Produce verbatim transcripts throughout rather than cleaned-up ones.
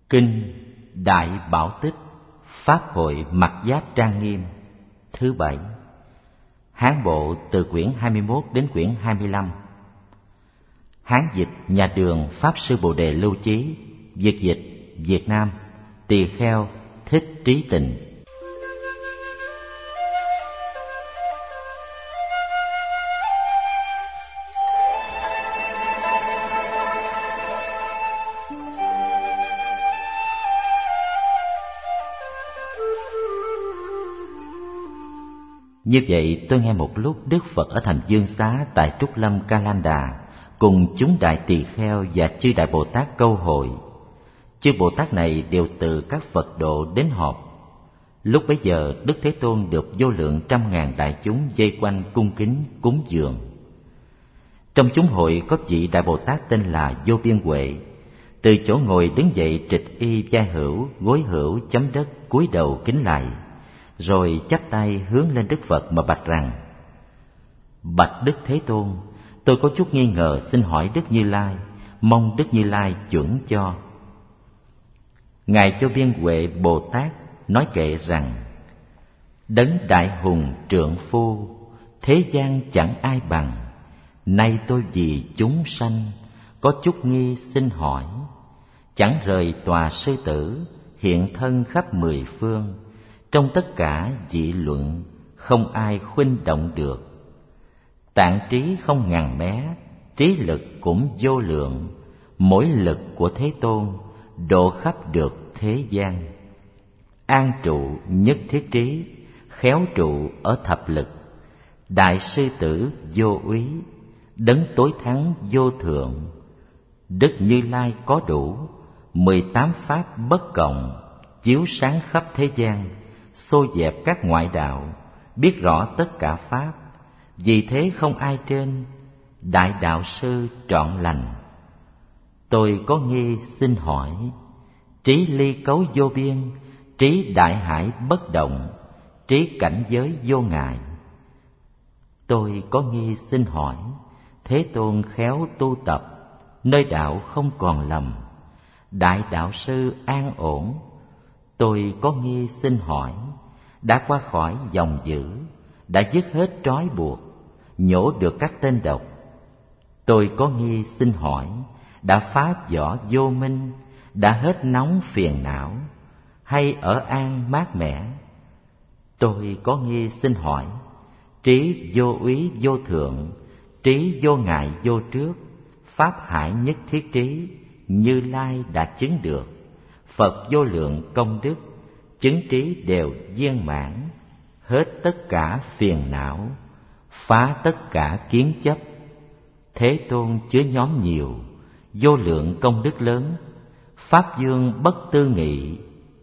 Kinh Đại Bảo Tích Pháp hội Mặc Giáp Trang Nghiêm thứ bảy. Hán bộ từ quyển hai mươi mốt đến quyển hai mươi lăm. Hán dịch nhà Đường Pháp Sư Bồ Đề Lưu Chí. Việt dịch Việt Nam Tỳ Kheo Thích Trí Tịnh. Như vậy tôi nghe một lúc Đức Phật ở thành Dương Xá tại Trúc Lâm Ca Lan Đà cùng chúng đại tỳ kheo và chư đại Bồ Tát câu hội. Chư Bồ Tát này đều từ các Phật độ đến họp. Lúc bấy giờ Đức Thế Tôn được vô lượng trăm ngàn đại chúng vây quanh cung kính cúng dường. Trong chúng hội có vị đại Bồ Tát tên là Vô Biên Huệ, từ chỗ ngồi đứng dậy trịch y vai hữu, gối hữu chấm đất, cúi đầu kính lạy, rồi chắp tay hướng lên Đức Phật mà bạch rằng: Bạch Đức Thế Tôn, tôi có chút nghi ngờ, xin hỏi Đức Như Lai, mong Đức Như Lai chuẩn cho. Ngài Vô Biên Huệ Bồ Tát nói kệ rằng: Đấng đại hùng trượng phu, thế gian chẳng ai bằng. Nay tôi vì chúng sanh có chút nghi xin hỏi. Chẳng rời tòa sư tử, hiện thân khắp mười phương. Trong tất cả dị luận, không ai khuynh động được. Tạng trí không ngàn mé, trí lực cũng vô lượng. Mỗi lực của Thế Tôn độ khắp được thế gian. An trụ nhất thiết trí, khéo trụ ở thập lực. Đại sư tử vô úy, đấng tối thắng vô thượng. Đức Như Lai có đủ, mười tám pháp bất cộng, chiếu sáng khắp thế gian, xô dẹp các ngoại đạo, biết rõ tất cả pháp. Vì thế không ai trên, đại đạo sư trọn lành. Tôi có nghi xin hỏi, trí ly cấu vô biên, trí đại hải bất động, trí cảnh giới vô ngại. Tôi có nghi xin hỏi, Thế Tôn khéo tu tập, nơi đạo không còn lầm, đại đạo sư an ổn. Tôi có nghi xin hỏi, đã qua khỏi dòng dữ, đã dứt hết trói buộc, nhổ được các tên độc. Tôi có nghi xin hỏi, đã phá vỏ vô minh, đã hết nóng phiền não, hay ở an mát mẻ. Tôi có nghi xin hỏi, trí vô úy vô thượng, trí vô ngại vô trước, pháp hải nhất thiết trí, Như Lai đã chứng được. Phật vô lượng công đức, chứng trí đều viên mãn, hết tất cả phiền não, phá tất cả kiến chấp. Thế Tôn chứa nhóm nhiều, vô lượng công đức lớn, pháp dương bất tư nghị.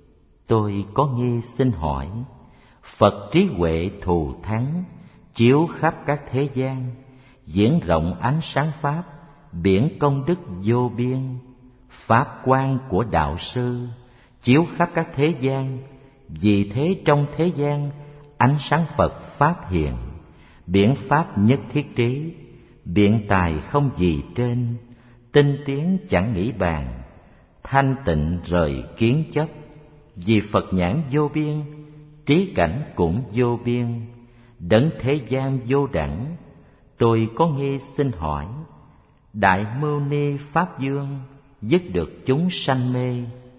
Tôi có nghi xin hỏi, Phật trí huệ thù thắng, chiếu khắp các thế gian, diễn rộng ánh sáng pháp, biển công đức vô biên. Pháp quang của đạo sư chiếu khắp các thế gian, vì thế trong thế gian ánh sáng Phật pháp hiện. Biển pháp nhất thiết trí, biện tài không gì trên, tinh tiến chẳng nghĩ bàn, thanh tịnh rời kiến chấp. Vì Phật nhãn vô biên, trí cảnh cũng vô biên, đấng thế gian vô đẳng. Tôi có nghi xin hỏi, Đại Mâu Ni Pháp Dương dứt được chúng sanh mê.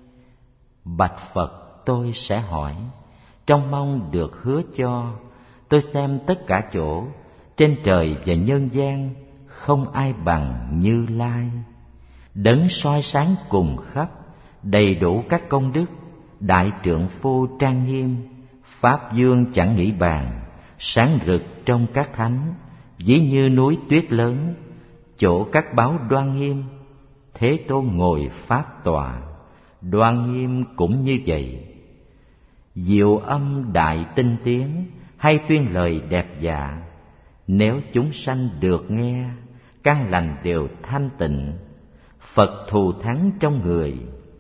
Bạch Phật, tôi sẽ hỏi, trong mong được hứa cho. Tôi xem tất cả chỗ, trên trời và nhân gian, không ai bằng Như Lai. Đấng soi sáng cùng khắp, đầy đủ các công đức, đại trượng phu trang nghiêm. Pháp dương chẳng nghĩ bàn, sáng rực trong các thánh, ví như núi tuyết lớn, chỗ các báo đoan nghiêm. Thế Tôn ngồi pháp tọa, đoan nghiêm cũng như vậy. Diệu âm đại tinh tiến, hay tuyên lời đẹp dạ. Nếu chúng sanh được nghe, căn lành đều thanh tịnh. Phật thù thắng trong người,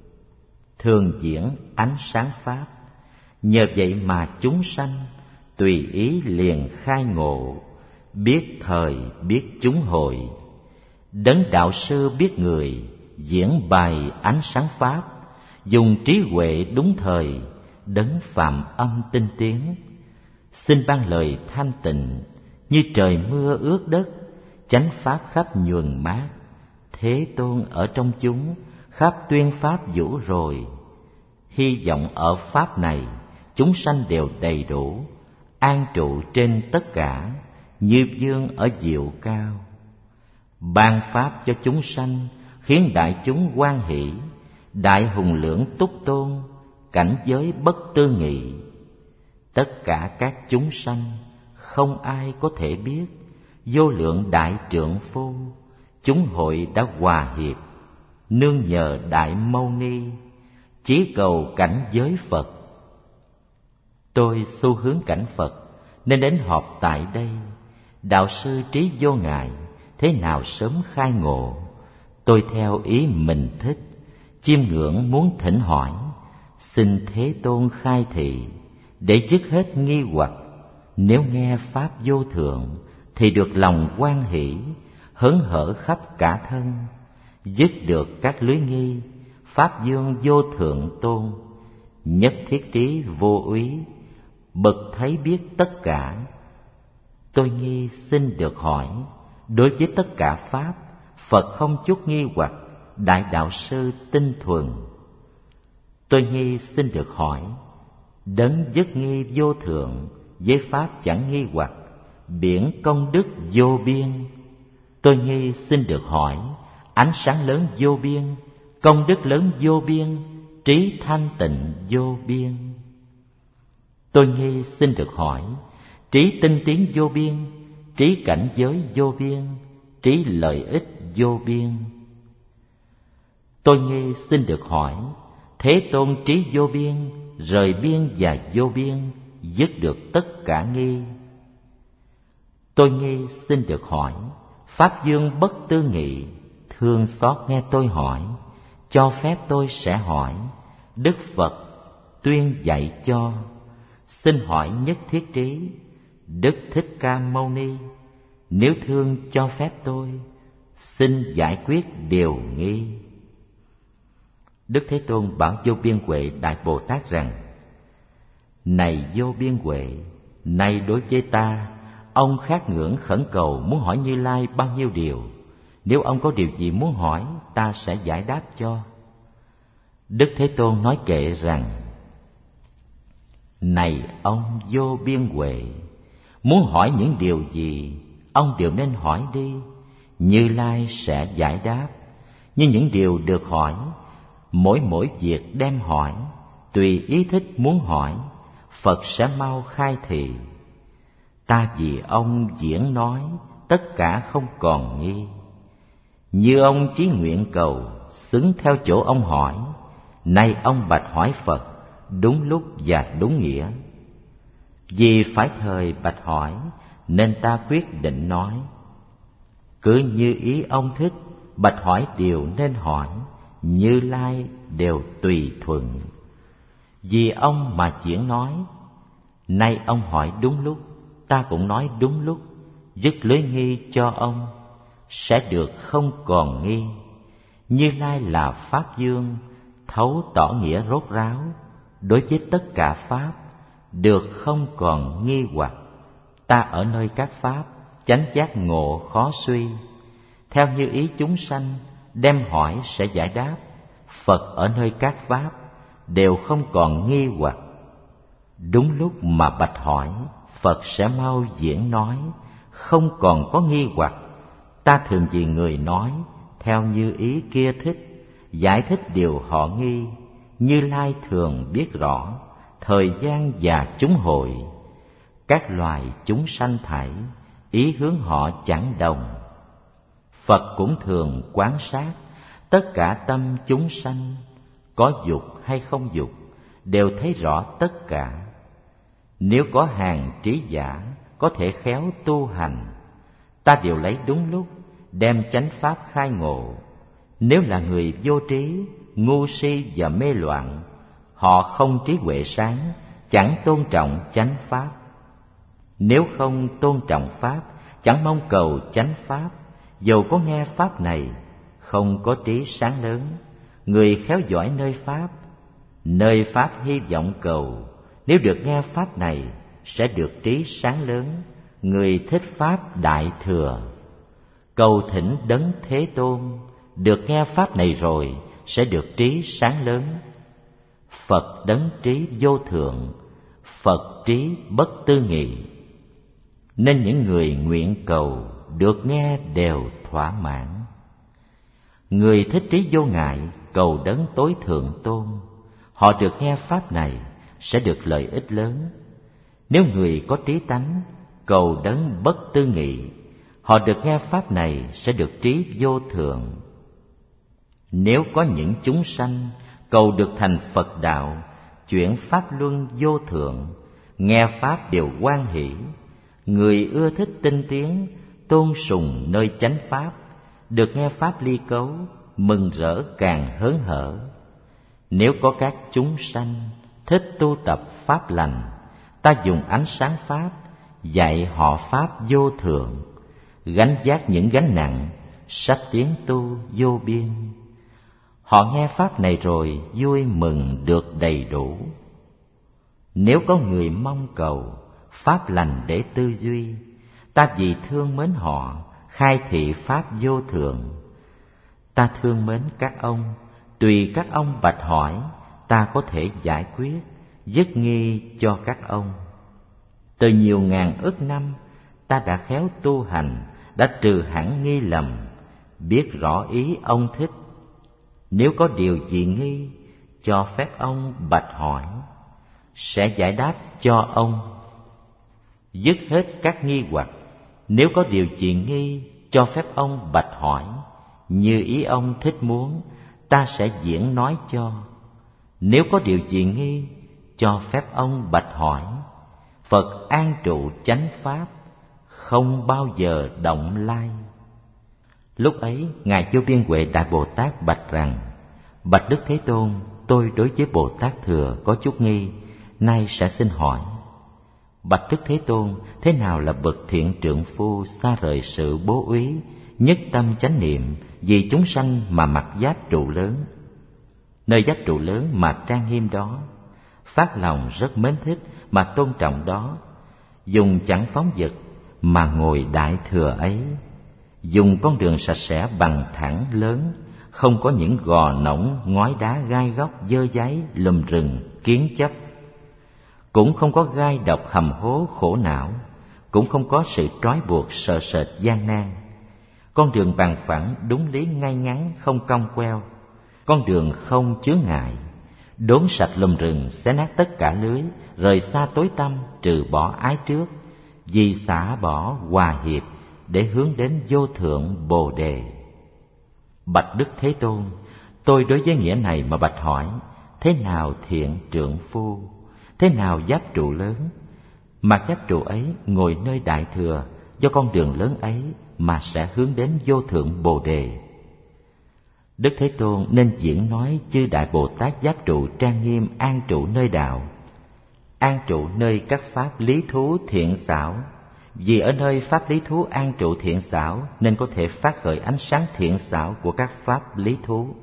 thường diễn ánh sáng pháp. Nhờ vậy mà chúng sanh tùy ý liền khai ngộ, biết thời biết chúng hội. Đấng đạo sư biết người, diễn bày ánh sáng pháp, dùng trí huệ đúng thời, đấng phạm âm tinh tiến. Xin ban lời thanh tịnh, như trời mưa ướt đất, chánh pháp khắp nhuần mát. Thế Tôn ở trong chúng, khắp tuyên pháp vũ rồi. Hy vọng ở pháp này, chúng sanh đều đầy đủ, an trụ trên tất cả, như vương ở diệu cao. Ban pháp cho chúng sanh, khiến đại chúng hoan hỷ. Đại hùng lưỡng túc tôn, cảnh giới bất tư nghị. Tất cả các chúng sanh, không ai có thể biết. Vô lượng đại trượng phu, chúng hội đã hòa hiệp. Nương nhờ đại mâu ni, chí cầu cảnh giới Phật. Tôi xu hướng cảnh Phật, nên đến họp tại đây. Đạo sư trí vô ngại, thế nào sớm khai ngộ. Tôi theo ý mình thích, chiêm ngưỡng muốn thỉnh hỏi. Xin Thế Tôn khai thị, để dứt hết nghi hoặc. Nếu nghe pháp vô thượng, thì được lòng hoan hỷ, hớn hở khắp cả thân. Dứt được các lưới nghi, pháp dương vô thượng tôn. Nhất thiết trí vô úy, bậc thấy biết tất cả. Tôi nghi xin được hỏi, đối với tất cả pháp, Phật không chút nghi hoặc, đại đạo sư tinh thuần. Tôi nghi xin được hỏi, đấng dứt nghi vô thượng, với pháp chẳng nghi hoặc, biển công đức vô biên. Tôi nghi xin được hỏi, ánh sáng lớn vô biên, công đức lớn vô biên, trí thanh tịnh vô biên. Tôi nghi xin được hỏi, trí tinh tiến vô biên, trí cảnh giới vô biên, trí lợi ích vô biên. Tôi nghi xin được hỏi, Thế Tôn trí vô biên, rời biên và vô biên, dứt được tất cả nghi. Tôi nghi xin được hỏi, pháp dương bất tư nghị, thương xót nghe tôi hỏi, cho phép tôi sẽ hỏi. Đức Phật tuyên dạy cho, xin hỏi nhất thiết trí. Đức Thích Ca Mâu Ni, nếu thương cho phép tôi, xin giải quyết điều nghi. Đức Thế Tôn bảo Vô Biên Huệ Đại Bồ Tát rằng: Này Vô Biên Huệ, nay đối với ta, ông khát ngưỡng khẩn cầu muốn hỏi Như Lai bao nhiêu điều. Nếu ông có điều gì muốn hỏi, ta sẽ giải đáp cho. Đức Thế Tôn nói kệ rằng: Này ông Vô Biên Huệ, muốn hỏi những điều gì, ông đều nên hỏi đi, Như Lai sẽ giải đáp. Nhưng những điều được hỏi, mỗi mỗi việc đem hỏi, tùy ý thích muốn hỏi, Phật sẽ mau khai thị. Ta vì ông diễn nói, tất cả không còn nghi. Như ông chí nguyện cầu, xứng theo chỗ ông hỏi. Nay ông bạch hỏi Phật, đúng lúc và đúng nghĩa. Vì phải thời bạch hỏi, nên ta quyết định nói. Cứ như ý ông thích, bạch hỏi điều nên hỏi, Như Lai đều tùy thuận. Vì ông mà diễn nói, nay ông hỏi đúng lúc, ta cũng nói đúng lúc, dứt lưới nghi cho ông, sẽ được không còn nghi. Như Lai là Pháp Dương, thấu tỏ nghĩa rốt ráo, đối với tất cả Pháp, được không còn nghi hoặc. Ta ở nơi các Pháp, chánh giác ngộ khó suy. Theo như ý chúng sanh, đem hỏi sẽ giải đáp. Phật ở nơi các Pháp, đều không còn nghi hoặc. Đúng lúc mà bạch hỏi, Phật sẽ mau diễn nói, không còn có nghi hoặc. Ta thường vì người nói, theo như ý kia thích, giải thích điều họ nghi. Như Lai thường biết rõ, thời gian và chúng hội. Các loài chúng sanh thảy, ý hướng họ chẳng đồng. Phật cũng thường quán sát, tất cả tâm chúng sanh, có dục hay không dục, đều thấy rõ tất cả. Nếu có hàng trí giả, có thể khéo tu hành, ta đều lấy đúng lúc, đem chánh pháp khai ngộ. Nếu là người vô trí, ngu si và mê loạn, họ không trí huệ sáng, chẳng tôn trọng chánh pháp. Nếu không tôn trọng pháp, chẳng mong cầu chánh pháp, dầu có nghe pháp này, không có trí sáng lớn. Người khéo giỏi nơi pháp, Nơi pháp hy vọng cầu, nếu được nghe pháp này sẽ được trí sáng lớn. Người thích pháp đại thừa, cầu thỉnh Đấng Thế Tôn, được nghe pháp này rồi sẽ được trí sáng lớn. Phật đấng trí vô thượng, Phật trí bất tư nghị, nên những người nguyện cầu được nghe đều thỏa mãn. Người thích trí vô ngại cầu đấng tối thượng tôn, họ được nghe pháp này sẽ được lợi ích lớn. Nếu người có trí tánh cầu đấng bất tư nghị, họ được nghe pháp này sẽ được trí vô thượng. Nếu có những chúng sanh cầu được thành Phật đạo, chuyển pháp luân vô thượng, nghe pháp đều hoan hỷ. Người ưa thích tinh tiến, tôn sùng nơi chánh pháp, được nghe pháp ly cấu, mừng rỡ càng hớn hở. Nếu có các chúng sanh thích tu tập pháp lành, ta dùng ánh sáng pháp dạy họ pháp vô thượng, gánh vác những gánh nặng, sách tiến tu vô biên. Họ nghe pháp này rồi vui mừng được đầy đủ. Nếu có người mong cầu pháp lành để tư duy, ta vì thương mến họ khai thị pháp vô thượng. Ta thương mến các ông, tùy các ông bạch hỏi, ta có thể giải quyết, dứt nghi cho các ông. Từ nhiều ngàn ức năm, ta đã khéo tu hành, đã trừ hẳn nghi lầm, biết rõ ý ông thích. Nếu có điều gì nghi, cho phép ông bạch hỏi, sẽ giải đáp cho ông, dứt hết các nghi hoặc. Nếu có điều gì nghi, cho phép ông bạch hỏi, như ý ông thích muốn, ta sẽ diễn nói cho. Nếu có điều gì nghi, cho phép ông bạch hỏi. Phật an trụ chánh pháp, không bao giờ động lai. Lúc ấy, Ngài Vô Biên Huệ Đại Bồ Tát bạch rằng: Bạch Đức Thế Tôn, tôi đối với Bồ Tát Thừa có chút nghi, nay sẽ xin hỏi. Bạch Đức Thế Tôn, thế nào là bậc thiện trượng phu xa rời sự bố úy, nhất tâm chánh niệm vì chúng sanh mà mặc giáp trụ lớn? Nơi giáp trụ lớn mà trang nghiêm đó, phát lòng rất mến thích mà tôn trọng đó, dùng chẳng phóng dật mà ngồi đại thừa ấy, dùng con đường sạch sẽ bằng thẳng lớn, không có những gò nổng ngói đá gai góc dơ dáy lùm rừng kiến chấp, cũng không có gai độc hầm hố khổ não, cũng không có sự trói buộc sợ sệt gian nan. Con đường bằng phẳng đúng lý ngay ngắn không cong queo, con đường không chướng ngại, đốn sạch lùm rừng xé nát tất cả lưới, rời xa tối tăm trừ bỏ ái trước, vì xả bỏ hòa hiệp để hướng đến vô thượng Bồ Đề. Bạch Đức Thế Tôn, tôi đối với nghĩa này mà bạch hỏi, thế nào thiện trượng phu, thế nào giáp trụ lớn? Mặc giáp trụ ấy ngồi nơi đại thừa, do con đường lớn ấy mà sẽ hướng đến vô thượng Bồ Đề. Đức Thế Tôn nên diễn nói chư Đại Bồ Tát giáp trụ trang nghiêm an trụ nơi đạo, an trụ nơi các pháp lý thú thiện xảo. Vì ở nơi pháp lý thú an trụ thiện xảo nên có thể phát khởi ánh sáng thiện xảo của các pháp lý thú.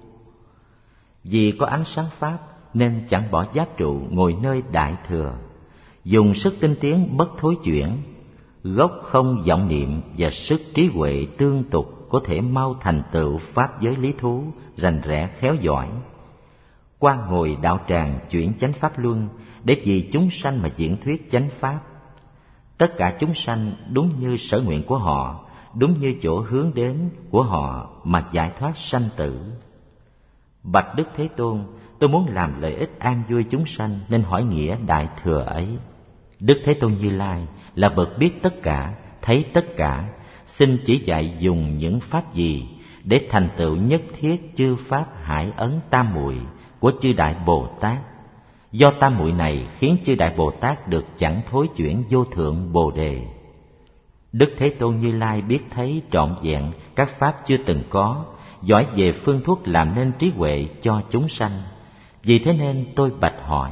Vì có ánh sáng pháp nên chẳng bỏ giáp trụ ngồi nơi đại thừa, dùng sức tinh tiến bất thối chuyển, gốc không vọng niệm và sức trí huệ tương tục có thể mau thành tựu pháp giới lý thú rành rẽ khéo giỏi. Qua ngồi đạo tràng chuyển chánh pháp luân để vì chúng sanh mà diễn thuyết chánh pháp. Tất cả chúng sanh đúng như sở nguyện của họ, đúng như chỗ hướng đến của họ mà giải thoát sanh tử. Bạch Đức Thế Tôn, tôi muốn làm lợi ích an vui chúng sanh nên hỏi nghĩa đại thừa ấy. Đức Thế Tôn Như Lai là bậc biết tất cả, thấy tất cả, xin chỉ dạy dùng những pháp gì để thành tựu nhất thiết chư pháp hải ấn tam muội của chư Đại Bồ Tát. Do tam muội này khiến chư Đại Bồ Tát được chẳng thối chuyển vô thượng Bồ Đề. Đức Thế Tôn Như Lai biết thấy trọn vẹn các pháp chưa từng có, giỏi về phương thuốc làm nên trí huệ cho chúng sanh. Vì thế nên tôi bạch hỏi.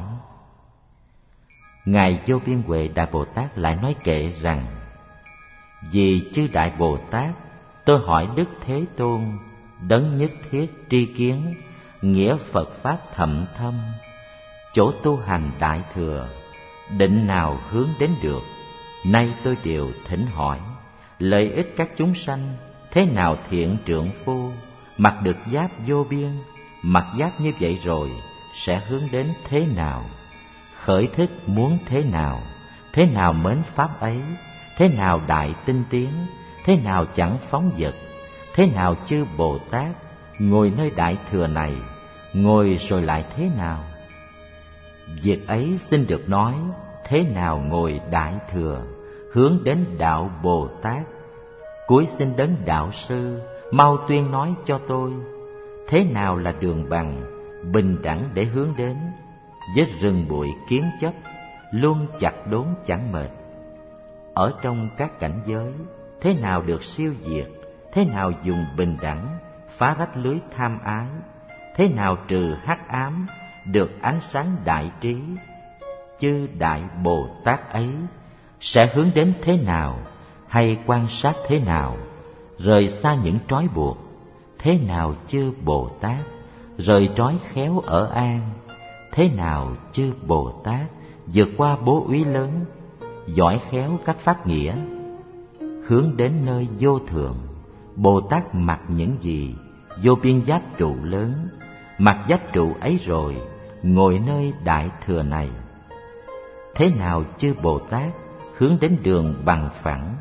Ngài Vô Biên Huệ Đại Bồ Tát lại nói kệ rằng: Vì chư Đại Bồ Tát, tôi hỏi Đức Thế Tôn, đấng nhất thiết tri kiến, nghĩa Phật Pháp thậm thâm, chỗ tu hành đại thừa, định nào hướng đến được. Nay tôi đều thỉnh hỏi, lợi ích các chúng sanh, thế nào thiện trượng phu, mặc được giáp vô biên, mặc giáp như vậy rồi, sẽ hướng đến thế nào? Khởi thức muốn thế nào? Thế nào mến pháp ấy? Thế nào đại tinh tiến? Thế nào chẳng phóng dật? Thế nào chư Bồ Tát ngồi nơi đại thừa này, ngồi rồi lại thế nào? Việc ấy xin được nói, thế nào ngồi đại thừa, hướng đến đạo Bồ Tát. Cuối xin đấng đạo sư, mau tuyên nói cho tôi, thế nào là đường bằng, bình đẳng để hướng đến, với rừng bụi kiến chấp, luôn chặt đốn chẳng mệt. Ở trong các cảnh giới, thế nào được siêu diệt, thế nào dùng bình đẳng, phá rách lưới tham ái, thế nào trừ hắc ám, được ánh sáng đại trí. Chư Đại Bồ Tát ấy sẽ hướng đến thế nào, hay quan sát thế nào, rời xa những trói buộc. Thế nào chư Bồ Tát rời trói khéo ở an, thế nào chư Bồ Tát vượt qua bố úy lớn, giỏi khéo các pháp nghĩa, hướng đến nơi vô thượng. Bồ Tát mặc những gì? Vô biên giáp trụ lớn, mặc giáp trụ ấy rồi, ngồi nơi đại thừa này. Thế nào chư Bồ Tát hướng đến đường bằng phẳng?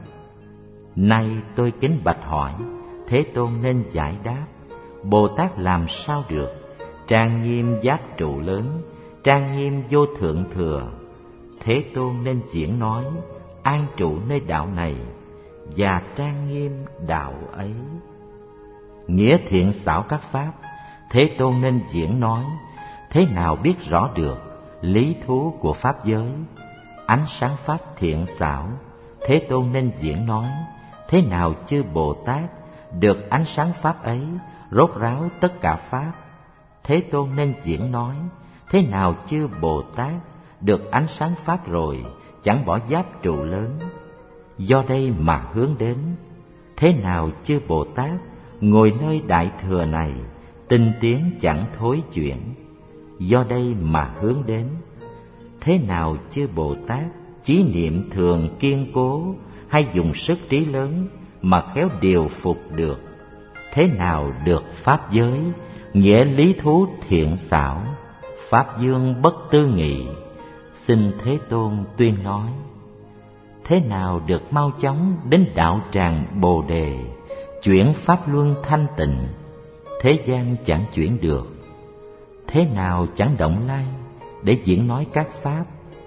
Nay tôi kính bạch hỏi, Thế Tôn nên giải đáp. Bồ Tát làm sao được? Trang nghiêm giáp trụ lớn, trang nghiêm vô thượng thừa. Thế Tôn nên diễn nói, an trụ nơi đạo này, và trang nghiêm đạo ấy. Nghĩa thiện xảo các pháp, Thế Tôn nên diễn nói, thế nào biết rõ được lý thú của pháp giới. Ánh sáng pháp thiện xảo, Thế Tôn nên diễn nói, thế nào chư Bồ Tát được ánh sáng pháp ấy, rốt ráo tất cả pháp. Thế Tôn nên diễn nói, thế nào chư Bồ Tát được ánh sáng pháp rồi, chẳng bỏ giáp trụ lớn. Do đây mà hướng đến, thế nào chư Bồ Tát ngồi nơi đại thừa này, tinh tiến chẳng thối chuyển. Do đây mà hướng đến, thế nào chư Bồ Tát chí niệm thường kiên cố, hay dùng sức trí lớn mà khéo điều phục được. Thế nào được pháp giới, nghĩa lý thú thiện xảo, pháp dương bất tư nghị. Xin Thế Tôn tuyên nói, thế nào được mau chóng đến đạo tràng Bồ Đề, chuyển pháp luân thanh tịnh, thế gian chẳng chuyển được. Thế nào chẳng động lai để diễn nói các pháp,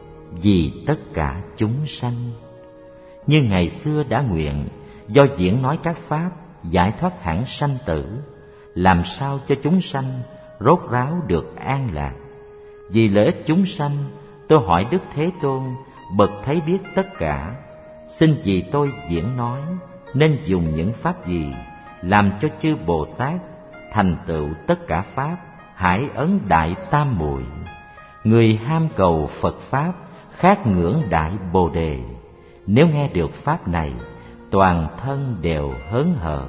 vì tất cả chúng sanh. Như ngày xưa đã nguyện, do diễn nói các pháp, giải thoát hẳn sanh tử, làm sao cho chúng sanh rốt ráo được an lạc. Vì lợi ích chúng sanh, tôi hỏi Đức Thế Tôn, bậc thấy biết tất cả, xin vì tôi diễn nói, nên dùng những pháp gì, làm cho chư Bồ Tát thành tựu tất cả pháp, hải ấn đại tam muội. Người ham cầu Phật pháp, khát ngưỡng đại Bồ Đề, nếu nghe được pháp này, toàn thân đều hớn hở.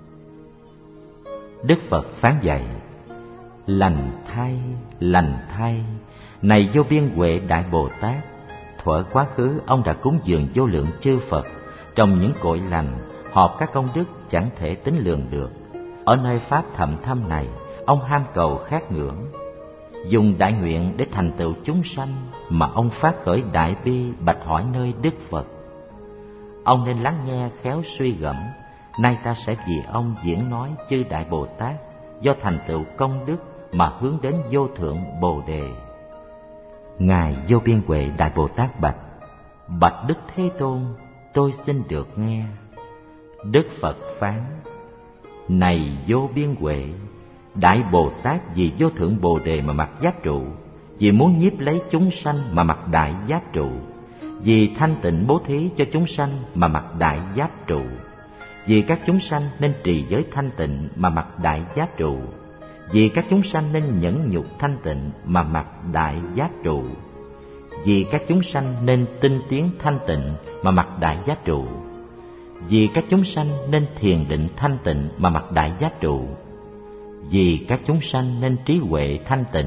Đức Phật phán dạy, lành thay, lành thay, này vô biên huệ đại Bồ Tát. Thuở quá khứ, ông đã cúng dường vô lượng chư Phật trong những cội lành, họp các công đức chẳng thể tính lường được. Ở nơi pháp thậm thâm này, ông ham cầu khát ngưỡng, dùng đại nguyện để thành tựu chúng sanh, mà ông phát khởi đại bi bạch hỏi nơi Đức Phật. Ông nên lắng nghe khéo suy gẫm. Nay ta sẽ vì ông diễn nói chư đại Bồ Tát do thành tựu công đức mà hướng đến vô thượng Bồ Đề. Ngài vô biên huệ đại Bồ Tát bạch: bạch Đức Thế Tôn, tôi xin được nghe. Đức Phật phán: này vô biên huệ đại Bồ Tát, vì vô thượng Bồ Đề mà mặc giáp trụ, vì muốn nhiếp lấy chúng sanh mà mặc đại giáp trụ, vì thanh tịnh bố thí cho chúng sanh mà mặc đại giáp trụ, vì các chúng sanh nên trì giới thanh tịnh mà mặc đại giáp trụ, vì các chúng sanh nên nhẫn nhục thanh tịnh mà mặc đại giáp trụ, vì các chúng sanh nên tinh tiến thanh tịnh mà mặc đại giáp trụ, vì các chúng sanh nên thiền định thanh tịnh mà mặc đại giáp trụ, vì các chúng sanh nên trí huệ thanh tịnh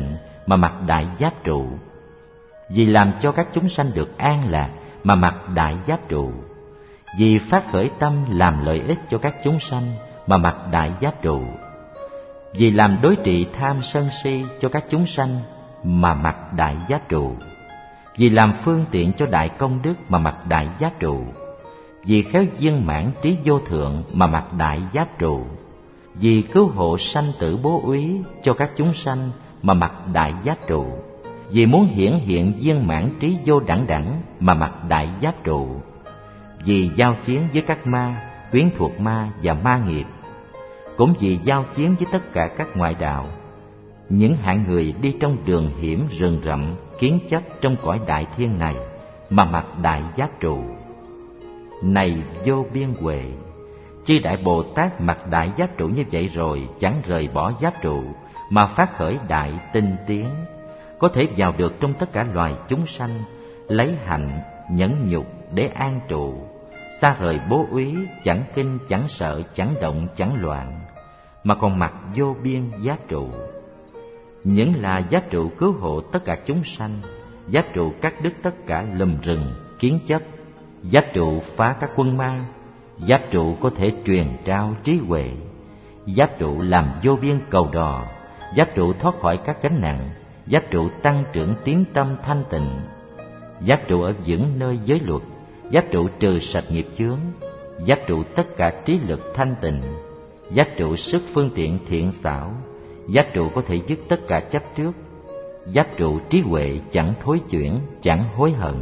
mà mặc đại giáp trụ, vì làm cho các chúng sanh được an lạc mà mặc đại giáp trụ, vì phát khởi tâm làm lợi ích cho các chúng sanh mà mặc đại giáp trụ, vì làm đối trị tham sân si cho các chúng sanh mà mặc đại giáp trụ, vì làm phương tiện cho đại công đức mà mặc đại giáp trụ, vì khéo viên mãn trí vô thượng mà mặc đại giáp trụ, vì cứu hộ sanh tử bố úy cho các chúng sanh mà mặc đại giáp trụ, vì muốn hiển hiện viên mãn trí vô đẳng đẳng mà mặc đại giáp trụ, vì giao chiến với các ma, quyến thuộc ma và ma nghiệp, cũng vì giao chiến với tất cả các ngoại đạo, những hạng người đi trong đường hiểm rừng rậm kiến chấp trong cõi đại thiên này mà mặc đại giáp trụ. Này vô biên huệ, chư đại Bồ Tát mặc đại giáp trụ như vậy rồi chẳng rời bỏ giáp trụ mà phát khởi đại tinh tiến, có thể vào được trong tất cả loài chúng sanh, lấy hạnh nhẫn nhục để an trụ, xa rời bố úy, chẳng kinh chẳng sợ chẳng động chẳng loạn, mà còn mặc vô biên giáp trụ. Những là giáp trụ cứu hộ tất cả chúng sanh, giáp trụ cắt đứt tất cả lùm rừng kiến chấp, giáp trụ phá các quân ma, giáp trụ có thể truyền trao trí huệ, giáp trụ làm vô biên cầu đò, giáp trụ thoát khỏi các gánh nặng, giáp trụ tăng trưởng tiến tâm thanh tịnh, giáp trụ ở vững nơi giới luật, giáp trụ trừ sạch nghiệp chướng, giáp trụ tất cả trí lực thanh tịnh, giáp trụ sức phương tiện thiện xảo, giáp trụ có thể dứt tất cả chấp trước, giáp trụ trí huệ chẳng thối chuyển, chẳng hối hận.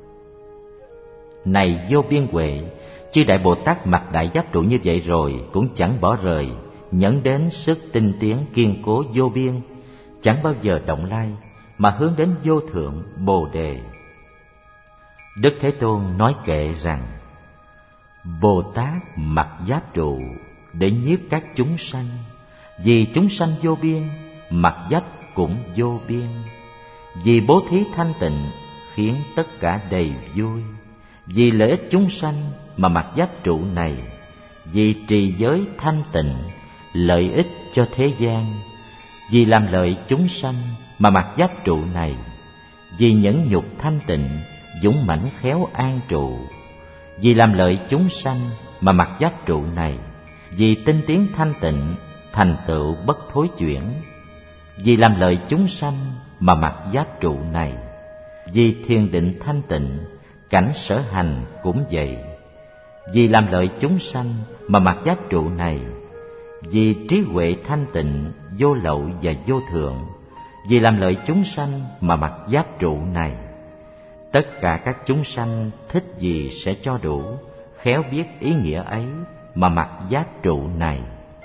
Này vô biên huệ, chư đại Bồ Tát mặc đại giáp trụ như vậy rồi cũng chẳng bỏ rời, nhẫn đến sức tinh tiến kiên cố vô biên, chẳng bao giờ động lai, mà hướng đến vô thượng Bồ Đề. Đức Thế Tôn nói kệ rằng: Bồ Tát mặc giáp trụ để nhiếp các chúng sanh, vì chúng sanh vô biên, mặc giáp cũng vô biên, vì bố thí thanh tịnh khiến tất cả đầy vui, vì lợi ích chúng sanh mà mặc giáp trụ này, vì trì giới thanh tịnh lợi ích cho thế gian, vì làm lợi chúng sanh mà mặc giáp trụ này, vì nhẫn nhục thanh tịnh dũng mãnh khéo an trụ, vì làm lợi chúng sanh mà mặc giáp trụ này, vì tinh tiến thanh tịnh thành tựu bất thối chuyển, vì làm lợi chúng sanh mà mặc giáp trụ này, vì thiền định thanh tịnh cảnh sở hành cũng vậy, vì làm lợi chúng sanh mà mặc giáp trụ này, vì trí huệ thanh tịnh vô lậu và vô thượng, vì làm lợi chúng sanh mà mặc giáp trụ này. Tất cả các chúng sanh thích gì sẽ cho đủ, khéo biết ý nghĩa ấy mà mặc giáp trụ này.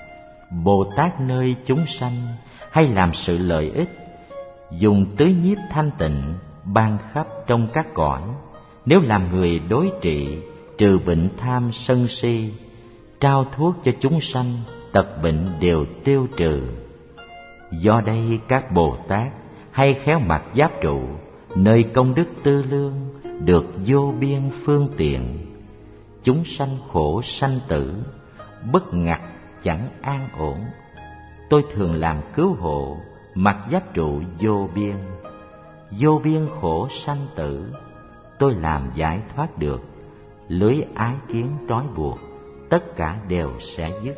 Bồ Tát nơi chúng sanh hay làm sự lợi ích, dùng tứ nhiếp thanh tịnh ban khắp trong các cõi. Nếu làm người đối trị, trừ bệnh tham sân si, trao thuốc cho chúng sanh, tật bệnh đều tiêu trừ. Do đây các Bồ Tát hay khéo mặc giáp trụ, nơi công đức tư lương được vô biên phương tiện. Chúng sanh khổ sanh tử, bất ngặt chẳng an ổn. Tôi thường làm cứu hộ, mặc giáp trụ vô biên. Vô biên khổ sanh tử, tôi làm giải thoát được. Lưới ái kiến trói buộc, tất cả đều sẽ dứt.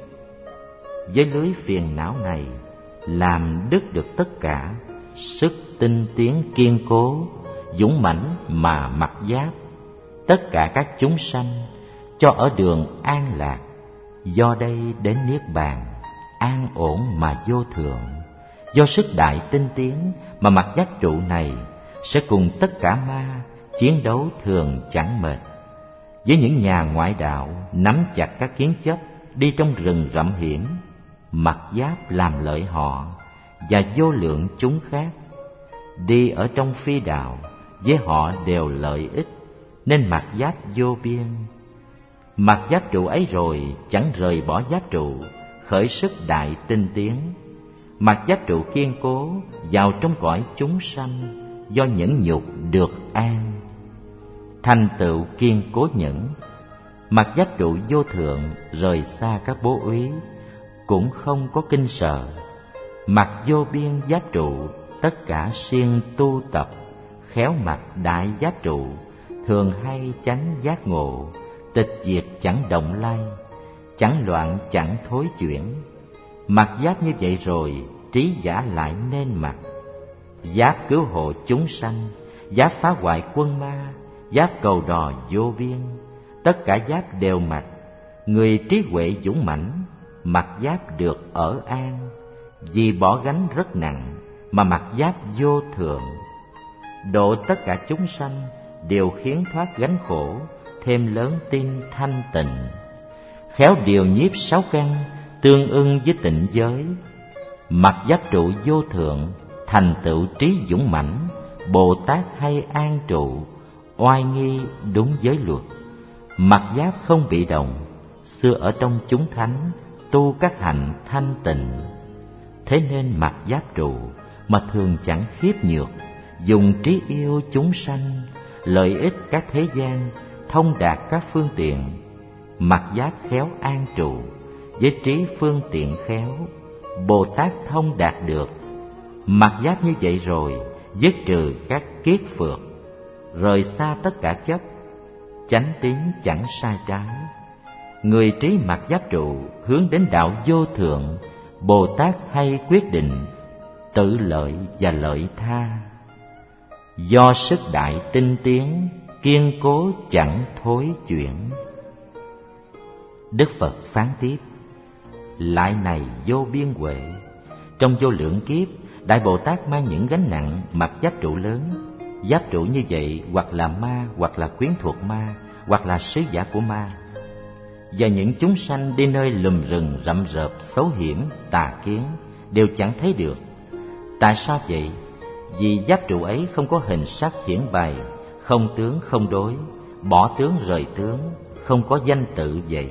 Với lưới phiền não này, làm đứt được tất cả. Sức tinh tiến kiên cố, dũng mãnh mà mặc giáp. Tất cả các chúng sanh cho ở đường an lạc. Do đây đến niết bàn, an ổn mà vô thượng. Do sức đại tinh tiến mà mặc giáp trụ này, sẽ cùng tất cả ma chiến đấu thường chẳng mệt. Với những nhà ngoại đạo nắm chặt các kiến chấp, đi trong rừng rậm hiểm, mặc giáp làm lợi họ và vô lượng chúng khác. Đi ở trong phi đạo, với họ đều lợi ích, nên mặc giáp vô biên. Mặc giáp trụ ấy rồi chẳng rời bỏ giáp trụ, khởi sức đại tinh tiến. Mặc giáp trụ kiên cố, vào trong cõi chúng sanh, do nhẫn nhục được an. Thành tựu kiên cố nhẫn, mặc giáp trụ vô thượng, rời xa các bố úy, cũng không có kinh sợ. Mặc vô biên giáp trụ, tất cả siêng tu tập, khéo mặc đại giáp trụ, thường hay chánh giác ngộ, tịch diệt chẳng động lai, chẳng loạn chẳng thối chuyển. Mặc giáp như vậy rồi, trí giả lại nên mặc. Giáp cứu hộ chúng sanh, giáp phá hoại quân ma, giáp cầu đò vô biên, tất cả giáp đều mặc. Người trí huệ dũng mãnh, mặc giáp được ở an, vì bỏ gánh rất nặng mà mặc giáp vô thượng. Độ tất cả chúng sanh, đều khiến thoát gánh khổ, thêm lớn tin thanh tịnh. Khéo điều nhiếp sáu căn, tương ưng với tịnh giới. Mặc giáp trụ vô thượng, thành tựu trí dũng mãnh, Bồ Tát hay an trụ, oai nghi đúng giới luật. Mặc giáp không bị động, xưa ở trong chúng thánh, tu các hạnh thanh tịnh. Thế nên mặc giáp trụ mà thường chẳng khiếp nhược, dùng trí yêu chúng sanh, lợi ích các thế gian, thông đạt các phương tiện. Mặc giáp khéo an trụ, với trí phương tiện khéo, Bồ Tát thông đạt được. Mặc giáp như vậy rồi, dứt trừ các kiết phược, rời xa tất cả chấp, chánh tín chẳng sai trái. Người trí mặc giáp trụ, hướng đến đạo vô thượng, Bồ Tát hay quyết định, tự lợi và lợi tha. Do sức đại tinh tiến, kiên cố chẳng thối chuyển. Đức Phật phán tiếp: lại này vô biên huệ, trong vô lượng kiếp, Đại Bồ Tát mang những gánh nặng, mặc giáp trụ lớn. Giáp trụ như vậy hoặc là ma, hoặc là quyến thuộc ma, hoặc là sứ giả của ma. Và những chúng sanh đi nơi lùm rừng rậm rợp, xấu hiểm, tà kiến, đều chẳng thấy được. Tại sao vậy? Vì giáp trụ ấy không có hình sắc hiển bày, không tướng không đối, bỏ tướng rời tướng, không có danh tự vậy.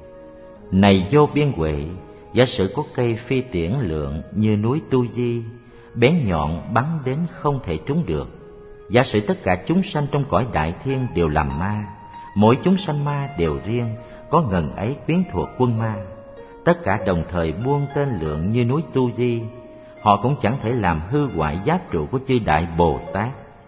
Này vô biên huệ, giả sử có cây phi tiễn lượng như núi Tu Di, bén nhọn bắn đến không thể trúng được. Giả sử tất cả chúng sanh trong cõi đại thiên đều làm ma, mỗi chúng sanh ma đều riêng, có ngần ấy quyến thuộc quân ma, tất cả đồng thời buông tên lượng như núi Tu Di, họ cũng chẳng thể làm hư hoại giáp trụ của chư Đại Bồ Tát,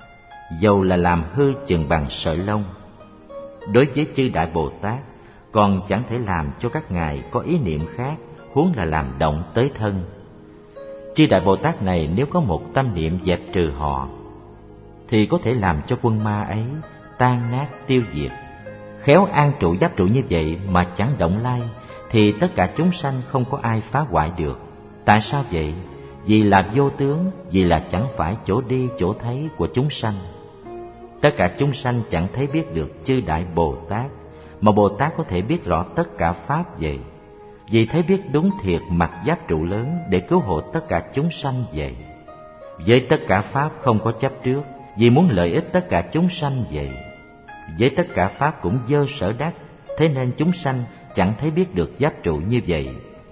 dầu là làm hư chừng bằng sợi lông. Đối với chư Đại Bồ Tát, còn chẳng thể làm cho các ngài có ý niệm khác, huống là làm động tới thân. Chư Đại Bồ Tát này nếu có một tâm niệm dẹp trừ họ, thì có thể làm cho quân ma ấy tan nát tiêu diệt. Khéo an trụ giáp trụ như vậy mà chẳng động lai, thì tất cả chúng sanh không có ai phá hoại được. Tại sao vậy? Vì là vô tướng, vì là chẳng phải chỗ đi chỗ thấy của chúng sanh. Tất cả chúng sanh chẳng thấy biết được chư Đại Bồ Tát, mà Bồ Tát có thể biết rõ tất cả pháp vậy. Vì thấy biết đúng thiệt mặc giáp trụ lớn để cứu hộ tất cả chúng sanh vậy. Với tất cả pháp không có chấp trước, vì muốn lợi ích tất cả chúng sanh vậy. Với tất cả pháp cũng dơ sở đắc, thế nên chúng sanh chẳng thấy biết được giáp trụ như vậy.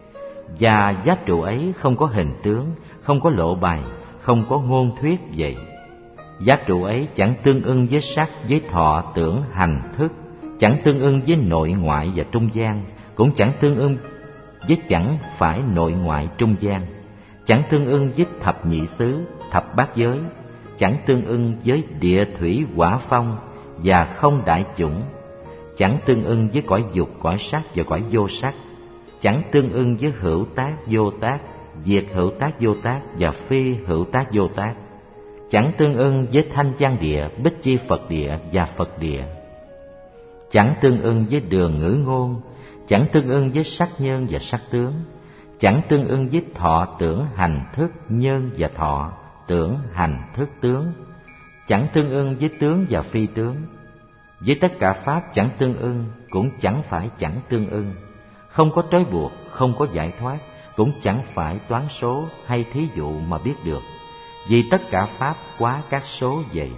Và giáp trụ ấy không có hình tướng, không có lộ bài, không có ngôn thuyết vậy. Giáp trụ ấy chẳng tương ưng với sắc, với thọ, tưởng, hành, thức, chẳng tương ưng với nội ngoại và trung gian, cũng chẳng tương ưng với chẳng phải nội ngoại trung gian, chẳng tương ưng với thập nhị xứ, thập bát giới, chẳng tương ưng với địa thủy hỏa phong và không đại chủng, chẳng tương ưng với cõi dục, cõi sắc và cõi vô sắc, chẳng tương ưng với hữu tác vô tác, diệt hữu tác vô tác và phi hữu tác vô tác, chẳng tương ưng với thanh văn địa, bích chi Phật địa và Phật địa, chẳng tương ưng với đường ngữ ngôn, chẳng tương ưng với sắc nhân và sắc tướng, chẳng tương ưng với thọ tưởng hành thức nhân và thọ tưởng hành thức tướng, chẳng tương ưng với tướng và phi tướng. Với tất cả pháp chẳng tương ưng, cũng chẳng phải chẳng tương ưng, không có trói buộc, không có giải thoát, cũng chẳng phải toán số hay thí dụ mà biết được, vì tất cả pháp quá các số vậy.